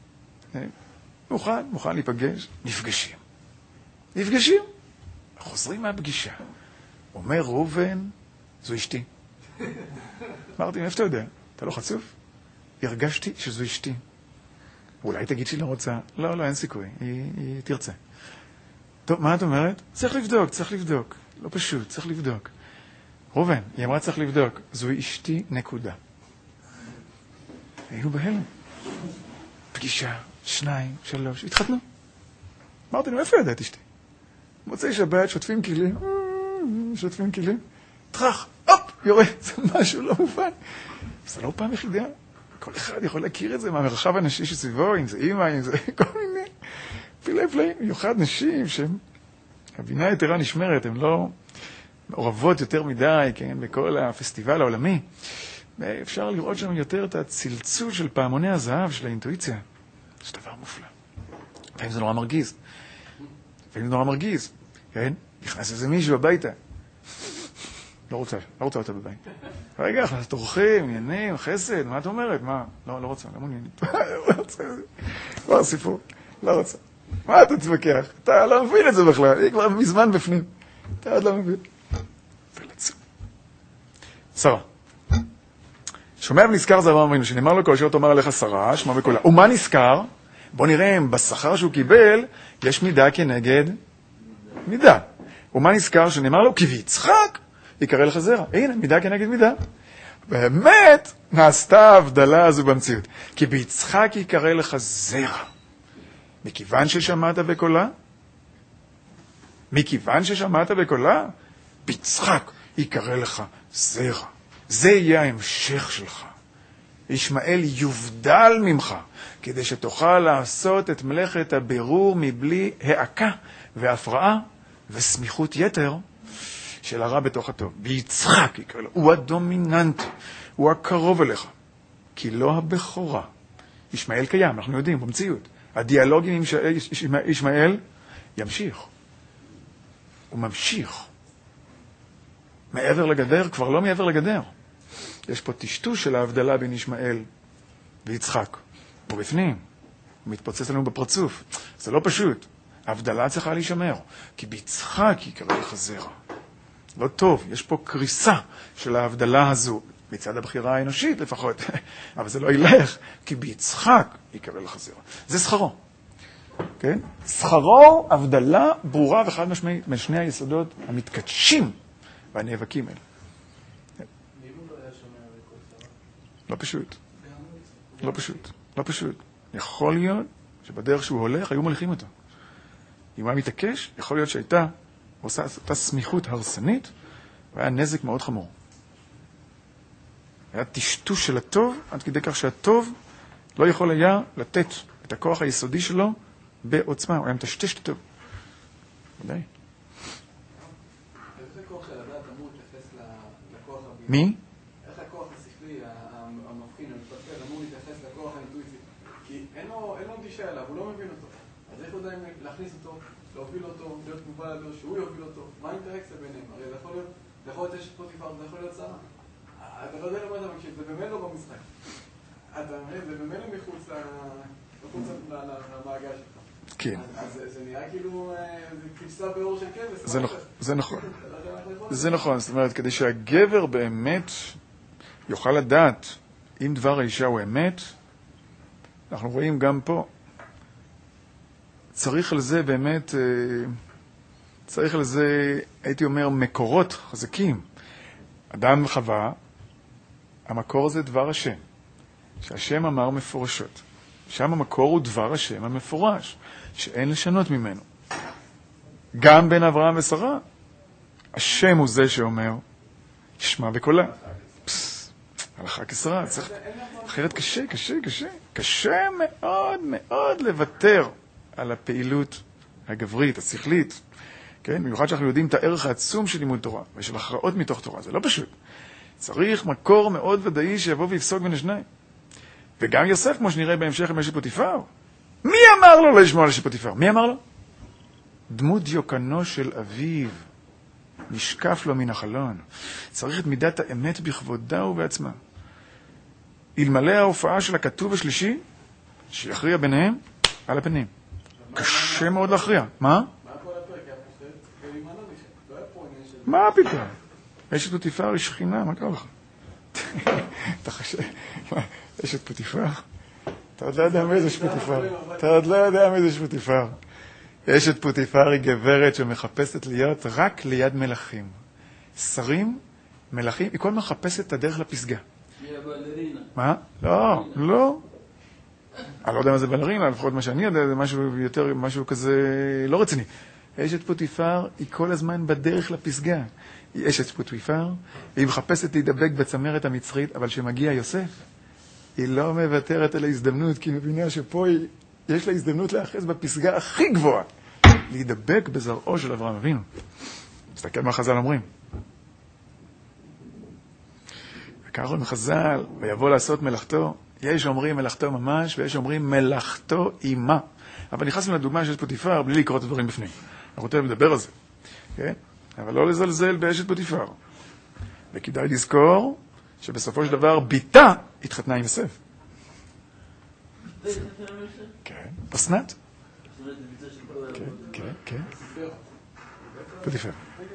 מוכן, מוכן להיפגש. נפגשים. נפגשים. חוזרים מהפגישה. אומר ראובן, זו אשתי. אמרתי, מאיפה אתה יודע? אתה לא חצוף? הרגשתי שזו אשתי. אולי תגיד שהיא לא רוצה. לא, לא, אין סיכוי. היא, היא תרצה. טוב, מה את אומרת? צריך לבדוק, צריך לבדוק. לא פשוט, צריך לבדוק. ראובן, היא אמרה צריך לבדוק. זו אשתי נקודה. היינו בהלם. פגישה, שניים, שלוש, התחתנו. אמרתי, מאיפה ידעת אשתי? מוצאי שבת, שוטפים כלים, שוטפים כלים. טרח, הופ, יורד, זה משהו לא מובן. זה לא פעם יחידה. כל אחד יכול להכיר את זה מהמרחב הנשי שסביבו, אם זה אימא, אם זה כל מיני פילי פלאים, מיוחד נשים שהם, הבינה היתרה נשמרת, הן לא מעורבות יותר מדי, כן, בכל הפסטיבל העולמי. אפשר לראות שם יותר את הצלצול של פעמוני הזהב, של האינטואיציה. זה דבר מופלא. לפעמים זה נורא מרגיז. לפעמים זה נורא מרגיז, כן? נכנס איזה מישהו הביתה. לא רוצה, לא רוצה אותה בבית. רגע, הכנסת אורחים, עניינים, חסד, מה את אומרת? מה? לא, לא רוצה, לא מעוניינת. לא רוצה, כבר סיפור, לא רוצה. מה אתה תתווכח? אתה לא מבין את זה בכלל, היא כבר מזמן בפנים. אתה עוד לא מבין. ולצום. שרה. שומע ונזכר זה אברהם אבינו, שנאמר לו כל אשר תאמר עליך שרה, שמע בקולה. ומה נזכר? בוא נראה אם בשכר שהוא קיבל, יש מידה כנגד מידה. ומה נזכר? שנאמר לו, כי ביצחק יקרא לך זרע. הנה, מידה כנגד מידה. באמת נעשתה ההבדלה הזו במציאות. כי ביצחק יקרא לך זרע. מכיוון ששמעת בקולה? מכיוון ששמעת בקולה? ביצחק יקרא לך זרע. זה יהיה ההמשך שלך. ישמעאל יובדל ממך, כדי שתוכל לעשות את מלאכת הבירור מבלי העקה והפרעה וסמיכות יתר של הרע בתוך הטוב. ביצחק יקרא לו, הוא הדומיננטי, הוא הקרוב אליך, כי לא הבכורה. ישמעאל קיים, אנחנו יודעים, במציאות. הדיאלוג עם ישמעאל ימשיך. הוא ממשיך. מעבר לגדר, כבר לא מעבר לגדר. יש פה טשטוש של ההבדלה בין ישמעאל ויצחק. פה בפנים. הוא מתפוצץ לנו בפרצוף. זה לא פשוט. ההבדלה צריכה להישמר. כי ביצחק יקרא לך זרע. לא טוב, יש פה קריסה של ההבדלה הזו. מצד הבחירה האנושית לפחות. אבל זה לא ילך. כי ביצחק יקרא לך זרע. זה שכרו. כן? שכרו, הבדלה ברורה וחד משמעית בין שני היסודות המתקדשים והנאבקים האלה. לא פשוט. לא פשוט. לא פשוט. יכול להיות שבדרך שהוא הולך היו מוליכים אותו. אם הוא היה מתעקש, יכול להיות שהייתה עושה אותה סמיכות הרסנית, והיה נזק מאוד חמור. היה טשטוש של הטוב, עד כדי כך שהטוב לא יכול היה לתת את הכוח היסודי שלו בעוצמה, הוא היה מטשטש את הטוב. ודאי. איך הכוח של הדעת אמור להתייחס לכוח הבינה? מי? איך הכוח השכלי, המבחין, המפתח, אמור להתייחס לכוח האינטואיצי? כי אין לו גישה אליו, הוא לא מבין אותו. אז איך הוא יודע להכניס אותו, להוביל אותו, להיות מובל לדור, שהוא יוביל אותו? מה האינטראקציה ביניהם? הרי זה יכול להיות, זה יכול להיות אשת פוטיפר, זה יכול להיות שרה. אתה לא יודע למה אתה מקשיב, זה באמת לא במשחק. אתה מבין, זה באמת מחוץ למעגל שלך. כן. אז זה נראה כאילו, זה קפיצה באור של כבש. זה נכון, זה נכון. זה נכון, זאת אומרת, כדי שהגבר באמת יוכל לדעת אם דבר האישה הוא אמת, אנחנו רואים גם פה, צריך לזה באמת, צריך לזה, הייתי אומר, מקורות חזקים. אדם וחווה, המקור זה דבר השם, שהשם אמר מפורשות. שם המקור הוא דבר השם המפורש, שאין לשנות ממנו. גם בין אברהם ושרה, השם הוא זה שאומר, ישמע בקולה. פס, הלכה כשרה, צריך... אחרת קשה, קשה, קשה. קשה מאוד מאוד לוותר על הפעילות הגברית, השכלית. כן? במיוחד שאנחנו יודעים את הערך העצום של לימוד תורה, ושל הכרעות מתוך תורה. זה לא פשוט. צריך מקור מאוד ודאי שיבוא ויפסוק בין השניים. וגם יוסף, כמו שנראה בהמשך עם אשת פוטיפר. מי אמר לו לא לשמוע על אשת פוטיפר? מי אמר לו? דמות דיוקנו של אביו. נשקף לו מן החלון. צריך את מידת האמת בכבודה ובעצמה. אלמלא ההופעה של הכתוב השלישי, שיכריע ביניהם על הפנים. קשה מאוד להכריע. מה? מה פתאום? אשת פוטיפר היא שכינה, מה קרה לך? אתה חושב, אשת פוטיפר? אתה עוד לא יודע מי זה אשת פוטיפר. אתה עוד לא יודע מי זה אשת פוטיפר. אשת פוטיפר היא גברת שמחפשת להיות רק ליד מלכים. שרים, מלכים, היא כל מה מחפשת את הדרך לפסגה. היא הבלרינה. מה? לא, לא. אני לא יודע מה זה בלרינה, לפחות מה שאני יודע, זה משהו יותר, משהו כזה לא רציני. אשת פוטיפר היא כל הזמן בדרך לפסגה. היא אשת פוטיפר, והיא מחפשת להידבק בצמרת המצרית, אבל כשמגיע יוסף, היא לא מוותרת על ההזדמנות, כי היא מבינה שפה היא, יש לה הזדמנות להאחז בפסגה הכי גבוהה, להידבק בזרעו של אברהם אבינו. תסתכל מה חז"ל אומרים. וכך אומרים חז"ל, ויבוא לעשות מלאכתו, יש אומרים מלאכתו ממש, ויש אומרים מלאכתו אימה. אבל נכנסנו לדוגמה של פוטיפר, בלי לקרוא את הדברים בפנים. אנחנו רוצים לדבר על זה. כן? אבל לא לזלזל באשת פוטיפר. וכדאי לזכור שבסופו של דבר ביתה התחתנה עם יוסף. כן, אסנת. כן, כן, כן. פוטיפר.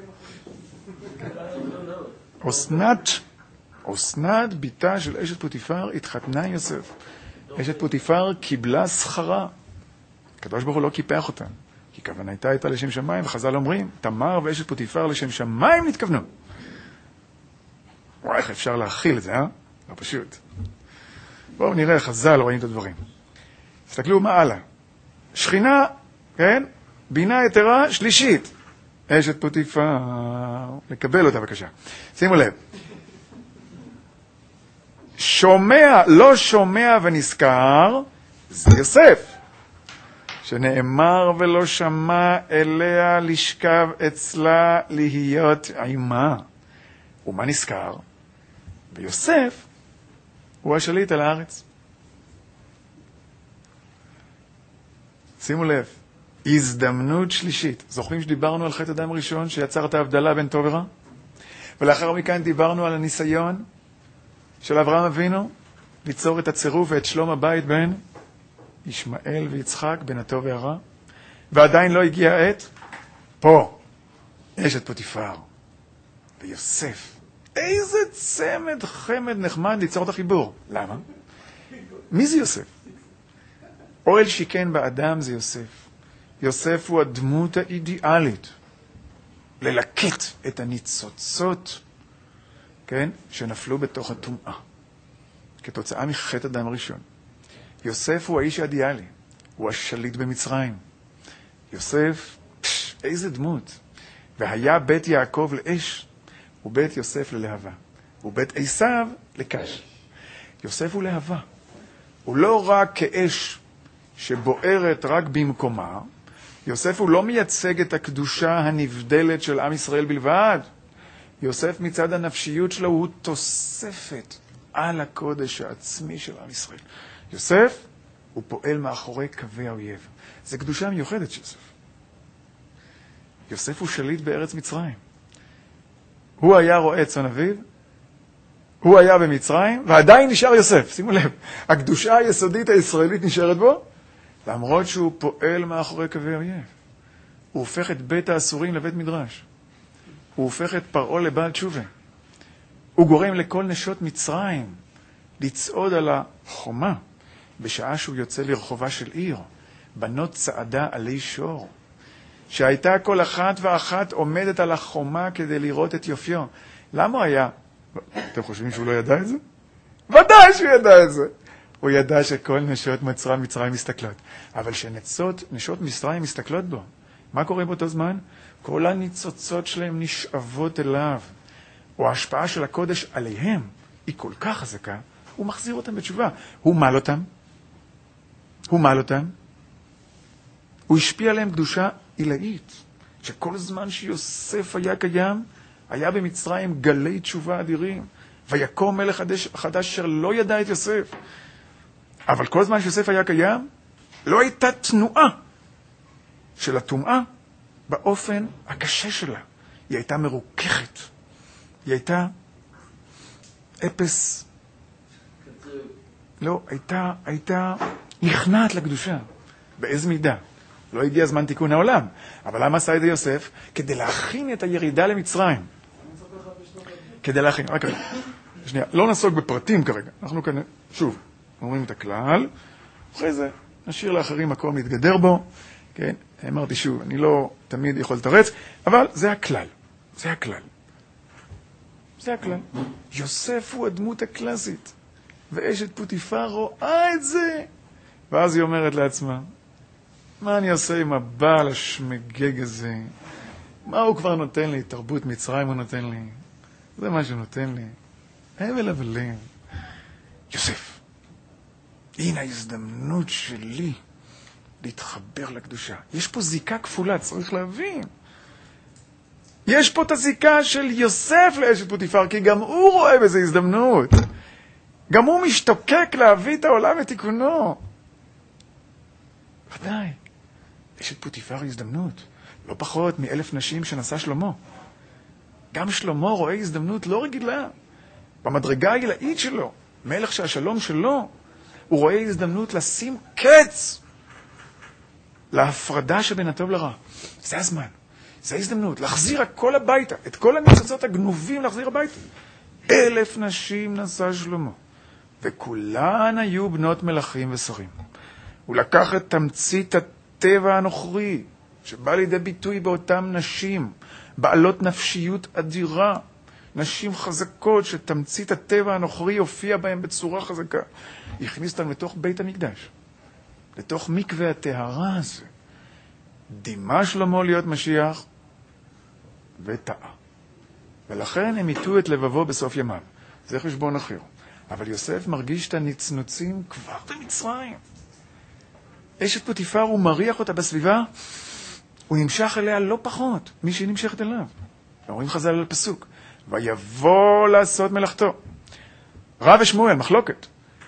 אסנת, אסנת ביתה של אשת פוטיפר התחתנה עם יוסף. אשת פוטיפר קיבלה שכרה. הקדוש ברוך הוא לא קיפח אותה. כי כוונתה הייתה לשם שמיים, וחז"ל אומרים, תמר ואשת פוטיפר לשם שמיים נתכוונו. וואי, איך אפשר להכיל את זה, אה? לא פשוט. בואו נראה, חז"ל רואים את הדברים. תסתכלו מה הלאה. שכינה, כן? בינה יתרה שלישית. אשת פוטיפר, לקבל אותה בבקשה. שימו לב. שומע, לא שומע ונזכר, זה יוסף. שנאמר ולא שמע אליה לשכב אצלה להיות עימה. ומה נזכר? ויוסף הוא השליט על הארץ. שימו לב, הזדמנות שלישית. זוכרים שדיברנו על חטא אדם הראשון שיצר את ההבדלה בין טוב ורע? ולאחר מכן דיברנו על הניסיון של אברהם אבינו ליצור את הצירוף ואת שלום הבית בין ישמעאל ויצחק, בין הטוב והרע, ועדיין לא הגיע העת. פה אשת פוטיפר ויוסף. איזה צמד חמד נחמד ליצור את החיבור. למה? מי זה יוסף? אוהל שיקן באדם זה יוסף. יוסף הוא הדמות האידיאלית ללקט את הניצוצות, כן, שנפלו בתוך הטומאה כתוצאה מחטא אדם הראשון. יוסף הוא האיש האידיאלי, הוא השליט במצרים. יוסף, פש, איזה דמות. והיה בית יעקב לאש, ובית יוסף ללהבה, ובית עשיו לקש. יוסף הוא להבה. הוא לא רק כאש שבוערת רק במקומה, יוסף הוא לא מייצג את הקדושה הנבדלת של עם ישראל בלבד. יוסף מצד הנפשיות שלו הוא תוספת על הקודש העצמי של עם ישראל. יוסף הוא פועל מאחורי קווי האויב. זה קדושה מיוחדת של יוסף. יוסף הוא שליט בארץ מצרים. הוא היה רועה צאן אביו, הוא היה במצרים, ועדיין נשאר יוסף. שימו לב, הקדושה היסודית הישראלית נשארת בו, למרות שהוא פועל מאחורי קווי האויב. הוא הופך את בית האסורים לבית מדרש. הוא הופך את פרעה לבעל תשובה. הוא גורם לכל נשות מצרים לצעוד על החומה, בשעה שהוא יוצא לרחובה של עיר, בנות צעדה עלי שור, שהייתה כל אחת ואחת עומדת על החומה כדי לראות את יופיו. למה הוא היה? אתם חושבים שהוא לא ידע את זה? ודאי שהוא ידע את זה. הוא ידע שכל נשות מצרים מצרים מסתכלות. אבל שנצות, נשות מצרים מסתכלות בו. מה קורה באותו זמן? כל הניצוצות שלהם נשאבות אליו. או ההשפעה של הקודש עליהם היא כל כך חזקה, הוא מחזיר אותם בתשובה. הוא מעל אותם. הוא מעל אותם. הוא השפיע עליהם קדושה עילאית, שכל זמן שיוסף היה קיים, היה במצרים גלי תשובה אדירים, ויקום מלך חדש, חדש אשר לא ידע את יוסף. אבל כל זמן שיוסף היה קיים, לא הייתה תנועה של הטומאה באופן הקשה שלה. היא הייתה מרוככת. היא הייתה אפס. לא, הייתה, הייתה נכנעת לקדושה. באיזה מידה? לא הגיע זמן תיקון העולם. אבל למה עשה את זה יוסף? כדי להכין את הירידה למצרים. כדי להכין. רק רגע. שנייה, לא נעסוק בפרטים כרגע. אנחנו כאן, שוב, אומרים את הכלל. אחרי זה נשאיר לאחרים מקום להתגדר בו. כן? אמרתי שוב, אני לא תמיד יכול לתרץ, אבל זה הכלל. זה הכלל. זה הכלל. יוסף הוא הדמות הקלאסית. ואשת פוטיפר רואה את זה. ואז היא אומרת לעצמה, מה אני עושה עם הבעל השמגג הזה? מה הוא כבר נותן לי? תרבות מצרים הוא נותן לי. זה מה שהוא נותן לי. הבל הבלים. יוסף, הנה ההזדמנות שלי להתחבר לקדושה. יש פה זיקה כפולה, צריך להבין. יש פה את הזיקה של יוסף לאשת פוטיפר, כי גם הוא רואה בזה הזדמנות. גם הוא משתוקק להביא את העולם לתיקונו. ודאי. אשת פוטיפר הזדמנות. לא פחות מאלף נשים שנשא שלמה. גם שלמה רואה הזדמנות לא רגילה. במדרגה העילאית שלו, מלך שהשלום שלו, הוא רואה הזדמנות לשים קץ להפרדה שבין הטוב לרע. זה הזמן. זה ההזדמנות. להחזיר הכל הביתה. את כל הניצוצות הגנובים להחזיר הביתה. אלף נשים נשא שלמה. וכולן היו בנות מלכים ושרים. הוא לקח את תמצית הטבע הנוכרי, שבא לידי ביטוי באותם נשים, בעלות נפשיות אדירה, נשים חזקות שתמצית הטבע הנוכרי הופיע בהם בצורה חזקה. הכניס אותם לתוך בית המקדש, לתוך מקווה הטהרה הזה. דימה שלמה להיות משיח, וטעה. ולכן הם איתו את לבבו בסוף ימיו. זה חשבון אחר. אבל יוסף מרגיש את הנצנוצים כבר במצרים. אשת פוטיפר, הוא מריח אותה בסביבה, הוא נמשך אליה לא פחות מי שהיא נמשכת אליו. אומרים חז"ל על הפסוק, ויבוא לעשות מלאכתו. רב ושמואל, מחלוקת.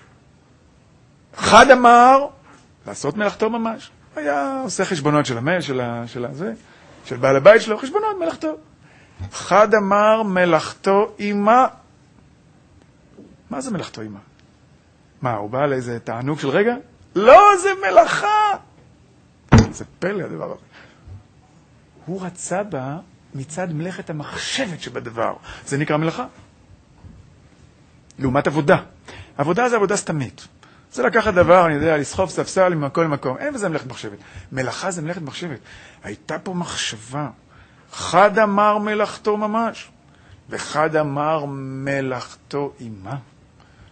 אחד אמר, לעשות מלאכתו ממש. היה עושה חשבונות של המל, של, ה, של הזה, של בעל הבית שלו, חשבונות מלאכתו. אחד אמר, מלאכתו אימה. מה זה מלאכתו אימה? מה, הוא בא לאיזה תענוג של רגע? לא, זה מלאכה. זה פלא הדבר הזה. הוא רצה בה מצד מלאכת המחשבת שבדבר. זה נקרא מלאכה. לעומת עבודה. עבודה זה עבודה סתמית. זה לקחת דבר, אני יודע, לסחוב ספסל ממקום למקום. אין בזה מלאכת מחשבת. מלאכה זה מלאכת מחשבת. הייתה פה מחשבה. אחד אמר מלאכתו ממש, ואחד אמר מלאכתו אימה.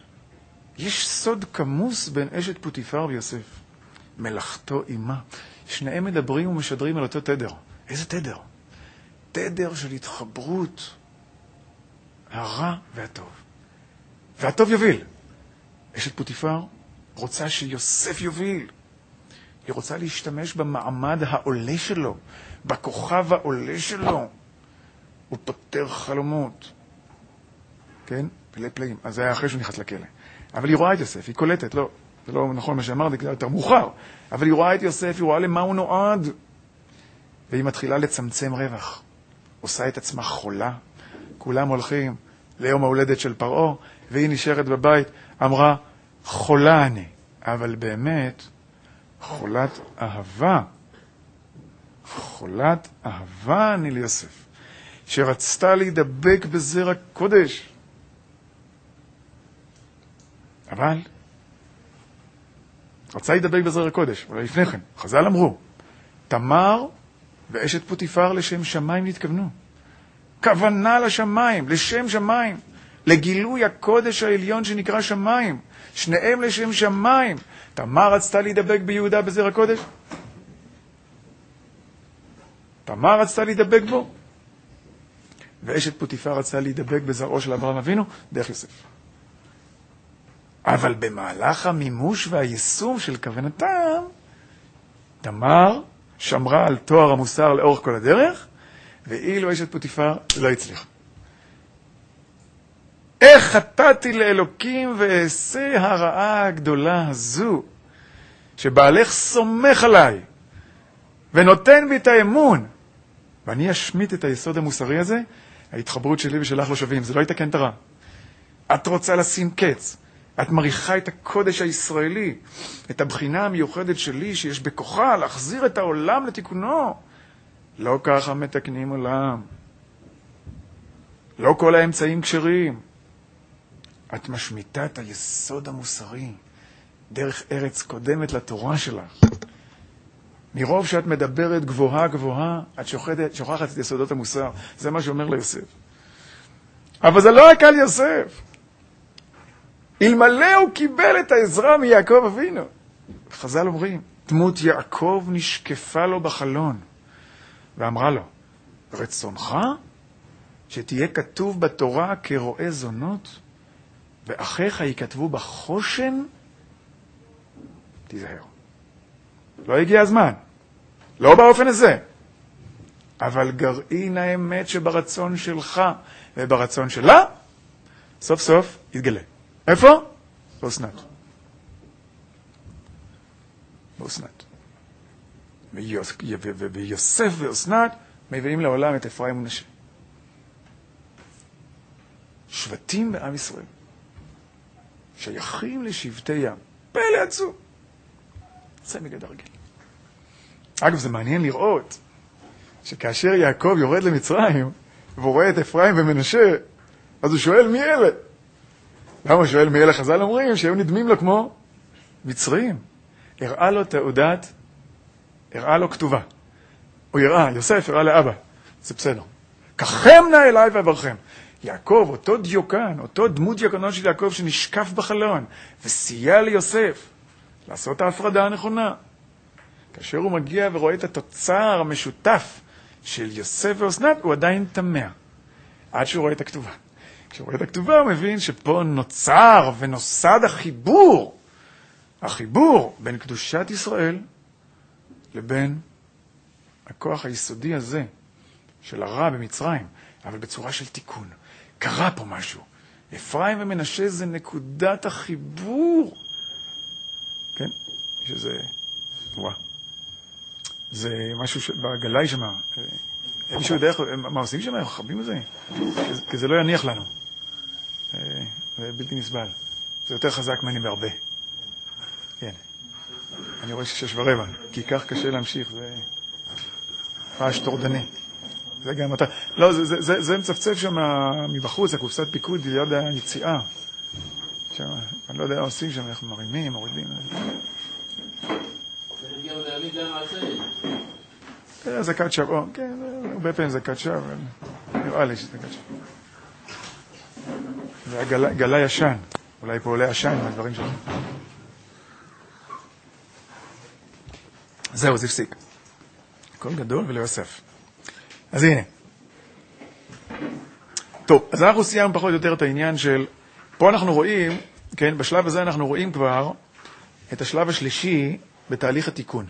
יש סוד כמוס בין אשת פוטיפר ויוסף. מלאכתו אימה. שניהם מדברים ומשדרים על אותו תדר. איזה תדר? תדר של התחברות הרע והטוב. והטוב יוביל. אשת פוטיפר רוצה שיוסף יוביל. היא רוצה להשתמש במעמד העולה שלו, בכוכב העולה שלו. הוא פותר חלומות. כן? פלא פלאים. אז זה היה אחרי שהוא נכנס לכלא. אבל היא רואה את יוסף, היא קולטת, לא, זה לא נכון מה שאמרתי, זה יותר מאוחר. אבל היא רואה את יוסף, היא רואה למה הוא נועד. והיא מתחילה לצמצם רווח. עושה את עצמה חולה. כולם הולכים ליום ההולדת של פרעה, והיא נשארת בבית, אמרה, חולה אני. אבל באמת, חולת אהבה. חולת אהבה אני ליוסף. שרצתה להידבק בזרע קודש. אבל רצה להידבק בזרע קודש, אולי לפני כן. חז"ל אמרו, תמר ואשת פוטיפר לשם שמיים נתכוונו. כוונה לשמיים, לשם שמיים, לגילוי הקודש העליון שנקרא שמיים. שניהם לשם שמיים. תמר רצתה להידבק ביהודה בזרע קודש. תמר רצתה להידבק בו. ואשת פוטיפר רצתה להידבק בזרעו של אברהם אבינו דרך יוסף. אבל במהלך המימוש והיישום של כוונתם, תמר שמרה על תואר המוסר לאורך כל הדרך, ואילו אשת פוטיפר לא הצליחה. איך חטאתי לאלוקים ואעשה הרעה הגדולה הזו, שבעלך סומך עליי, ונותן בי את האמון, ואני אשמיט את היסוד המוסרי הזה, ההתחברות שלי ושלך לא שווים, זה לא יתקן את הרע. את רוצה לשים קץ, את מריחה את הקודש הישראלי, את הבחינה המיוחדת שלי שיש בכוחה להחזיר את העולם לתיקונו. לא ככה מתקנים עולם. לא כל האמצעים כשרים. את משמיטה את היסוד המוסרי דרך ארץ קודמת לתורה שלך. מרוב שאת מדברת גבוהה גבוהה, את שוכחת, שוכחת את יסודות המוסר. זה מה שאומר ליוסף. אבל זה לא רק על יוסף. אלמלא הוא קיבל את העזרה מיעקב אבינו. חז"ל אומרים, דמות יעקב נשקפה לו בחלון, ואמרה לו, רצונך שתהיה כתוב בתורה כרועה זונות, ואחיך יכתבו בחושן? תיזהר. לא הגיע הזמן. לא באופן הזה. אבל גרעין האמת שברצון שלך וברצון שלה, סוף סוף יתגלה. איפה? באסנת. באסנת. ויוסף ואסנת מביאים לעולם את אפרים ומנשה. שבטים בעם ישראל. שייכים לשבטי ים. פלא עצום. זה מגד הרגיל. אגב, זה מעניין לראות שכאשר יעקב יורד למצרים והוא רואה את אפרים ומנשה, אז הוא שואל מי אלה? למה הוא שואל מי אלה? חז"ל אומרים שהם נדמים לו כמו מצרים. הראה לו תעודת, הראה לו כתובה. הוא הראה, יוסף הראה לאבא. זה בסדר. קחם נא אליי ועברכם. יעקב, אותו דיוקן, אותו דמות דיוקנו של יעקב שנשקף בחלון וסייע ליוסף לעשות את ההפרדה הנכונה. כאשר הוא מגיע ורואה את התוצר המשותף של יוסף ואסנת, הוא עדיין תמה. עד שהוא רואה את הכתובה. כשהוא רואה את הכתובה הוא מבין שפה נוצר ונוסד החיבור. החיבור בין קדושת ישראל לבין הכוח היסודי הזה של הרע במצרים, אבל בצורה של תיקון. קרה פה משהו. אפרים ומנשה זה נקודת החיבור. כן? שזה... וואה. זה משהו שבגלי שמה. מישהו יודע מה עושים שם? אנחנו חבים לזה? כי זה לא יניח לנו. זה בלתי נסבל. זה יותר חזק ממני בהרבה. כן. אני רואה ששש ורבע, כי כך קשה להמשיך. זה רעש טורדני. זה גם אתה... לא, זה, זה, זה, זה מצפצף שם מבחוץ, הקופסת פיקוד ליד היציאה. שם, אני לא יודע מה עושים שם, אנחנו מרימים, מורידים. זה קאצ'אפ, או, כן, הרבה פעמים זה קאצ'אפ, אבל נראה לי שזה קאצ'אפ. זה היה גלה ישן, אולי פה עולה ישן מהדברים שלך. זהו, זה הפסיק. הכל גדול וליוסף. אז הנה. טוב, אז אנחנו סיימנו פחות או יותר את העניין של, פה אנחנו רואים, כן, בשלב הזה אנחנו רואים כבר את השלב השלישי בתהליך התיקון.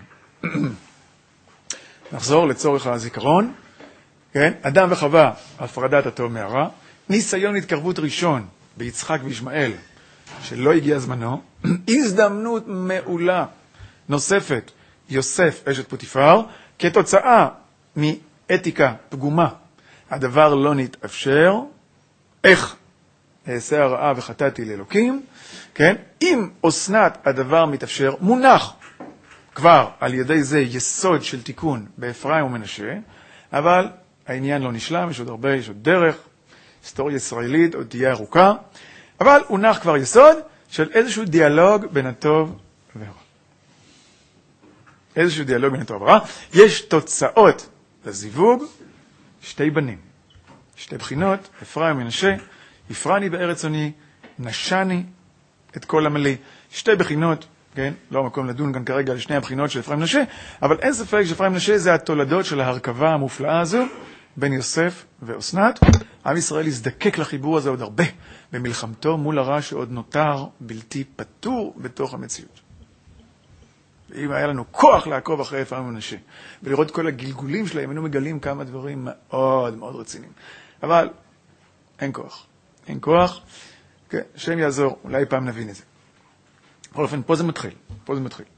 נחזור לצורך הזיכרון, כן, אדם וחווה, הפרדת הטוב מהרע, ניסיון התקרבות ראשון ביצחק וישמעאל, שלא הגיע זמנו, הזדמנות מעולה נוספת, יוסף אשת פוטיפר, כתוצאה מאתיקה פגומה, הדבר לא נתאפשר, איך אעשה הרעה וחטאתי לאלוקים, כן? אם אסנת הדבר מתאפשר, מונח כבר על ידי זה יסוד של תיקון באפרים ומנשה, אבל העניין לא נשלם, יש עוד הרבה, יש עוד דרך, היסטוריה ישראלית עוד תהיה ארוכה, אבל הונח כבר יסוד של איזשהו דיאלוג בין הטוב והרע. איזשהו דיאלוג בין הטוב והרע. יש תוצאות לזיווג, שתי בנים, שתי בחינות, אפרים ומנשה, יפרני בארץ עוני, נשני את כל עמלי, שתי בחינות, כן? לא המקום לדון כאן כרגע על שני הבחינות של אפרים ומנשה, אבל אין ספק שאפרים ומנשה זה התולדות של ההרכבה המופלאה הזו, בין יוסף ואסנת. עם ישראל יזדקק לחיבור הזה עוד הרבה, במלחמתו מול הרע שעוד נותר בלתי פתור בתוך המציאות. אם היה לנו כוח לעקוב אחרי אפרים ומנשה, ולראות כל הגלגולים שלהם, היינו מגלים כמה דברים מאוד מאוד רציניים. אבל אין כוח. אין כוח. כן, השם יעזור, אולי פעם נבין את זה. בכל אופן, פה זה מתחיל. פה זה מתחיל.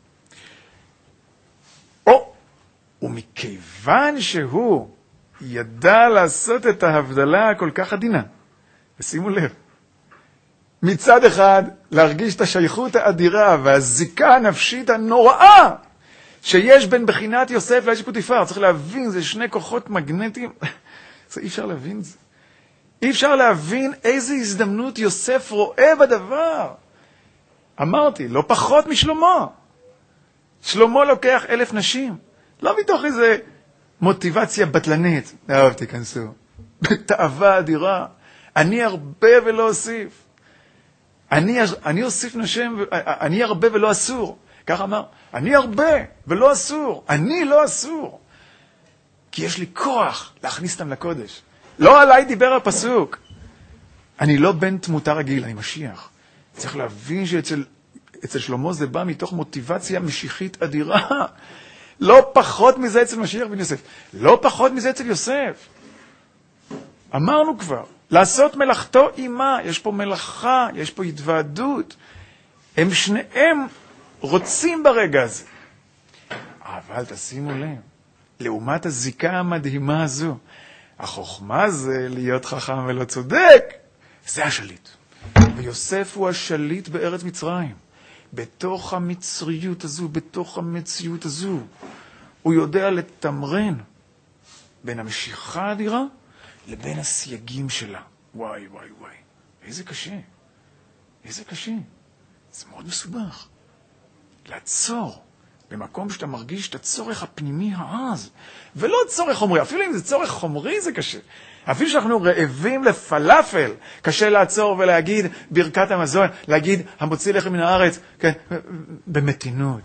או, ומכיוון שהוא ידע לעשות את ההבדלה הכל כך עדינה, ושימו לב, מצד אחד להרגיש את השייכות האדירה והזיקה הנפשית הנוראה שיש בין בחינת יוסף לאשת פוטיפר. צריך להבין, זה שני כוחות מגנטיים, זה אי אפשר להבין את זה. אי אפשר להבין איזו הזדמנות יוסף רואה בדבר. אמרתי, לא פחות משלמה. שלמה לוקח אלף נשים, לא מתוך איזה מוטיבציה בטלנית, אהב תיכנסו, בתאווה אדירה, אני הרבה ולא אוסיף. אני, אני אוסיף נשים, אני הרבה ולא אסור. כך אמר, אני הרבה ולא אסור, אני לא אסור. כי יש לי כוח להכניס אותם לקודש. לא עליי דיבר הפסוק. אני לא בן תמותה רגיל, אני משיח. צריך להבין שאצל אצל שלמה זה בא מתוך מוטיבציה משיחית אדירה. לא פחות מזה אצל משיח בן יוסף. לא פחות מזה אצל יוסף. אמרנו כבר, לעשות מלאכתו אימה. יש פה מלאכה, יש פה התוועדות. הם שניהם רוצים ברגע הזה. אבל תשימו לב, לעומת הזיקה המדהימה הזו, החוכמה זה להיות חכם ולא צודק. זה השליט. ויוסף הוא השליט בארץ מצרים. בתוך המצריות הזו, בתוך המציאות הזו, הוא יודע לתמרן בין המשיכה האדירה לבין הסייגים שלה. וואי, וואי, וואי. איזה קשה. איזה קשה. זה מאוד מסובך. לעצור במקום שאתה מרגיש את הצורך הפנימי העז, ולא צורך חומרי. אפילו אם זה צורך חומרי זה קשה. אפילו שאנחנו רעבים לפלאפל, קשה לעצור ולהגיד ברכת המזון, להגיד המוציא לחם מן הארץ, כן, במתינות.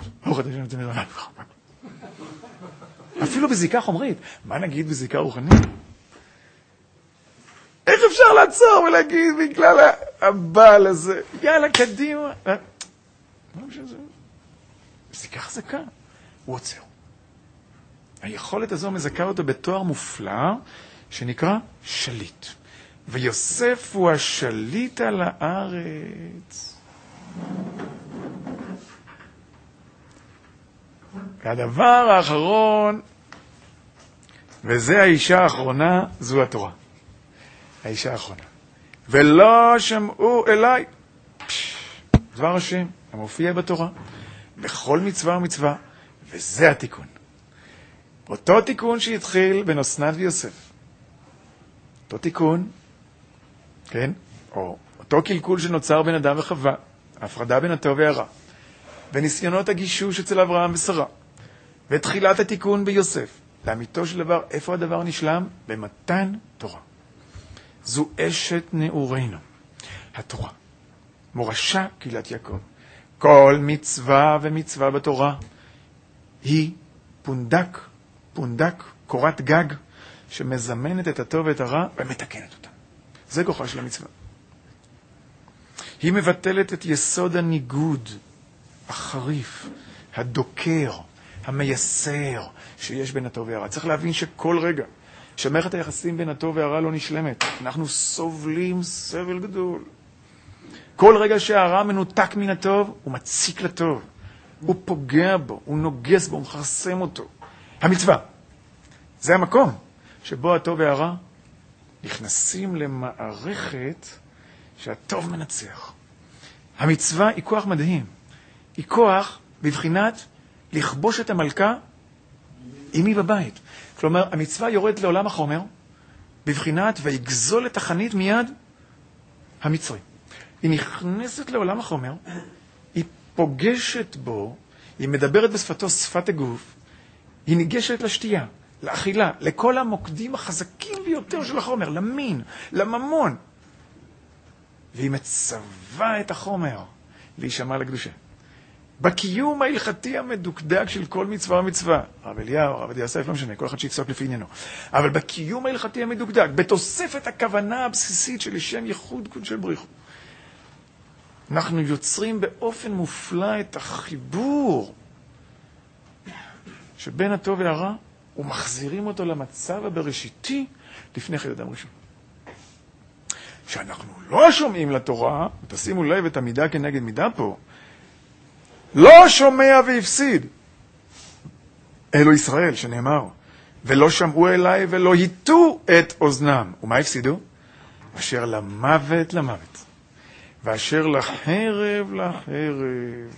אפילו בזיקה חומרית. מה נגיד בזיקה רוחנית? איך אפשר לעצור ולהגיד בגלל הבעל הזה, יאללה, קדימה. מה שזה? בזיקה חזקה. הוא עוצר. היכולת הזו מזכה אותו בתואר מופלא, שנקרא שליט. ויוסף הוא השליט על הארץ. והדבר האחרון, וזה האישה האחרונה, זו התורה. האישה האחרונה. ולא שמעו אליי. דבר השם, המופיע בתורה, בכל מצווה ומצווה, וזה התיקון. אותו תיקון שהתחיל בין אסנת ויוסף. אותו תיקון, כן? או אותו קלקול שנוצר בין אדם וחווה, ההפרדה בין הטוב והרע, וניסיונות הגישוש אצל אברהם ושרה, ותחילת התיקון ביוסף, לאמיתו של דבר, איפה הדבר נשלם? במתן תורה. זו אשת נעורינו, התורה. מורשה קהילת יעקב. כל מצווה ומצווה בתורה היא פונדק, פונדק, קורת גג, שמזמנת את הטוב ואת הרע ומתקנת אותם. זה כוחה של המצווה. היא מבטלת את יסוד הניגוד, החריף, הדוקר, המייסר שיש בין הטוב והרע. צריך להבין שכל רגע שמערכת היחסים בין הטוב והרע לא נשלמת, אנחנו סובלים סבל גדול. כל רגע שהרע מנותק מן הטוב, הוא מציק לטוב. הוא פוגע בו, הוא נוגס בו, הוא מחרסם אותו. המצווה. זה המקום שבו הטוב והרע נכנסים למערכת שהטוב מנצח. המצווה היא כוח מדהים. היא כוח בבחינת לכבוש את המלכה עימי בבית. כלומר, המצווה יורדת לעולם החומר בבחינת ויגזול את החנית מיד המצרי. היא נכנסת לעולם החומר, היא פוגשת בו, היא מדברת בשפתו שפת הגוף, היא ניגשת לשתייה, לאכילה, לכל המוקדים החזקים ביותר של החומר, למין, לממון. והיא מצווה את החומר להישמע לקדושה. בקיום ההלכתי המדוקדק של כל מצווה ומצווה, הרב אליהו, הרב עובדיה יוסף, לא משנה, כל אחד שיפסוק לפי עניינו, אבל בקיום ההלכתי המדוקדק, בתוספת הכוונה הבסיסית של לשם ייחוד קודשי בריחו, אנחנו יוצרים באופן מופלא את החיבור שבין הטוב והרע, ומחזירים אותו למצב הבראשיתי לפני חיי אדם ראשון. שאנחנו לא שומעים לתורה, ותשימו לב את המידה כנגד מידה פה, לא שומע והפסיד. אלו ישראל, שנאמר, ולא שמעו אליי ולא היטו את אוזנם. ומה הפסידו? אשר למוות למוות, ואשר לחרב לחרב.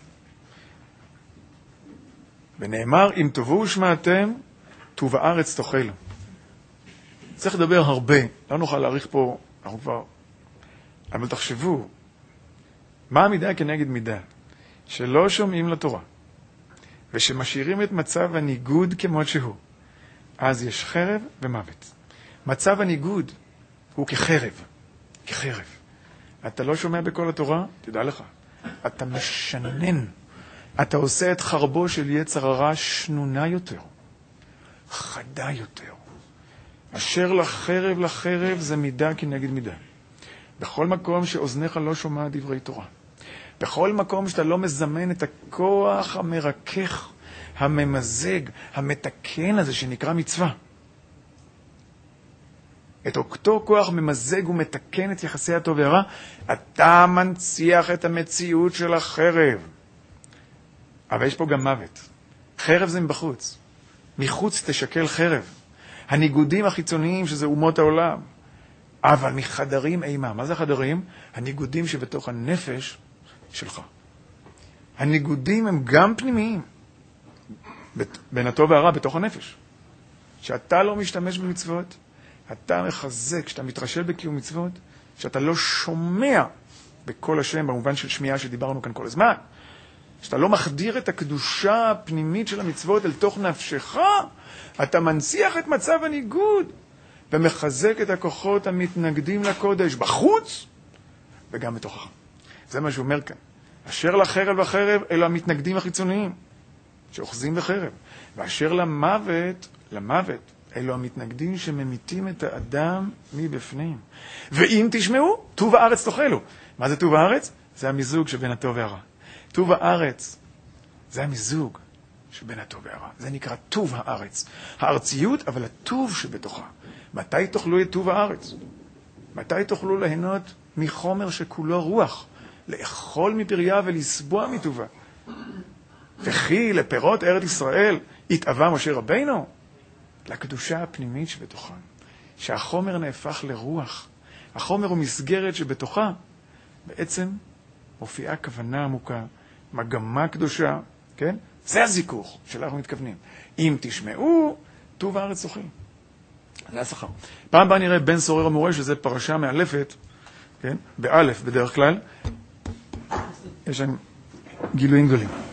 ונאמר, אם תבואו ושמעתם, טוב הארץ תאכלו. צריך לדבר הרבה, לא נוכל להאריך פה, אנחנו כבר... אבל תחשבו, מה המידה כנגד מידה? שלא שומעים לתורה, ושמשאירים את מצב הניגוד כמות שהוא, אז יש חרב ומוות. מצב הניגוד הוא כחרב, כחרב. אתה לא שומע בכל התורה, תדע לך, אתה משנן, אתה עושה את חרבו של יצר הרע שנונה יותר, חדה יותר. אשר לחרב לחרב זה מידה כנגד מידה. בכל מקום שאוזניך לא שומע דברי תורה, בכל מקום שאתה לא מזמן את הכוח המרכך, הממזג, המתקן הזה שנקרא מצווה, את אותו כוח ממזג ומתקן את יחסי הטוב והרע, אתה מנציח את המציאות של החרב. אבל יש פה גם מוות. חרב זה מבחוץ. מחוץ תשקל חרב. הניגודים החיצוניים שזה אומות העולם. אבל מחדרים אימה. מה זה חדרים? הניגודים שבתוך הנפש שלך. הניגודים הם גם פנימיים. בין הטוב והרע בתוך הנפש. שאתה לא משתמש במצוות, אתה מחזק, שאתה מתרשל בקיום מצוות, שאתה לא שומע בכל השם, במובן של שמיעה שדיברנו כאן כל הזמן, שאתה לא מחדיר את הקדושה הפנימית של המצוות אל תוך נפשך, אתה מנציח את מצב הניגוד, ומחזק את הכוחות המתנגדים לקודש, בחוץ וגם בתוכך. זה מה שהוא אומר כאן. אשר לחרב וחרב, אלו המתנגדים החיצוניים, שאוחזים בחרב. ואשר למוות, למוות, אלו המתנגדים שממיתים את האדם מבפנים. ואם תשמעו, טוב הארץ תאכלו. מה זה טוב הארץ? זה המיזוג שבין הטוב והרע. טוב הארץ, זה המיזוג שבין הטוב והרע. זה נקרא טוב הארץ. הארציות, אבל הטוב שבתוכה. מתי תאכלו את טוב הארץ? מתי תאכלו ליהנות מחומר שכולו רוח? לאכול מפריה ולסבוע מטובה. וכי לפירות ארץ ישראל התאווה משה רבינו? לקדושה הפנימית שבתוכה. שהחומר נהפך לרוח. החומר הוא מסגרת שבתוכה בעצם מופיעה כוונה עמוקה, מגמה קדושה, כן? זה הזיכוך שאנחנו מתכוונים. אם תשמעו, טוב הארץ תאכלו. זה השכר. פעם הבאה נראה בן סורר המורה, שזה פרשה מאלפת, כן? באלף בדרך כלל. יש שם גילויים גדולים.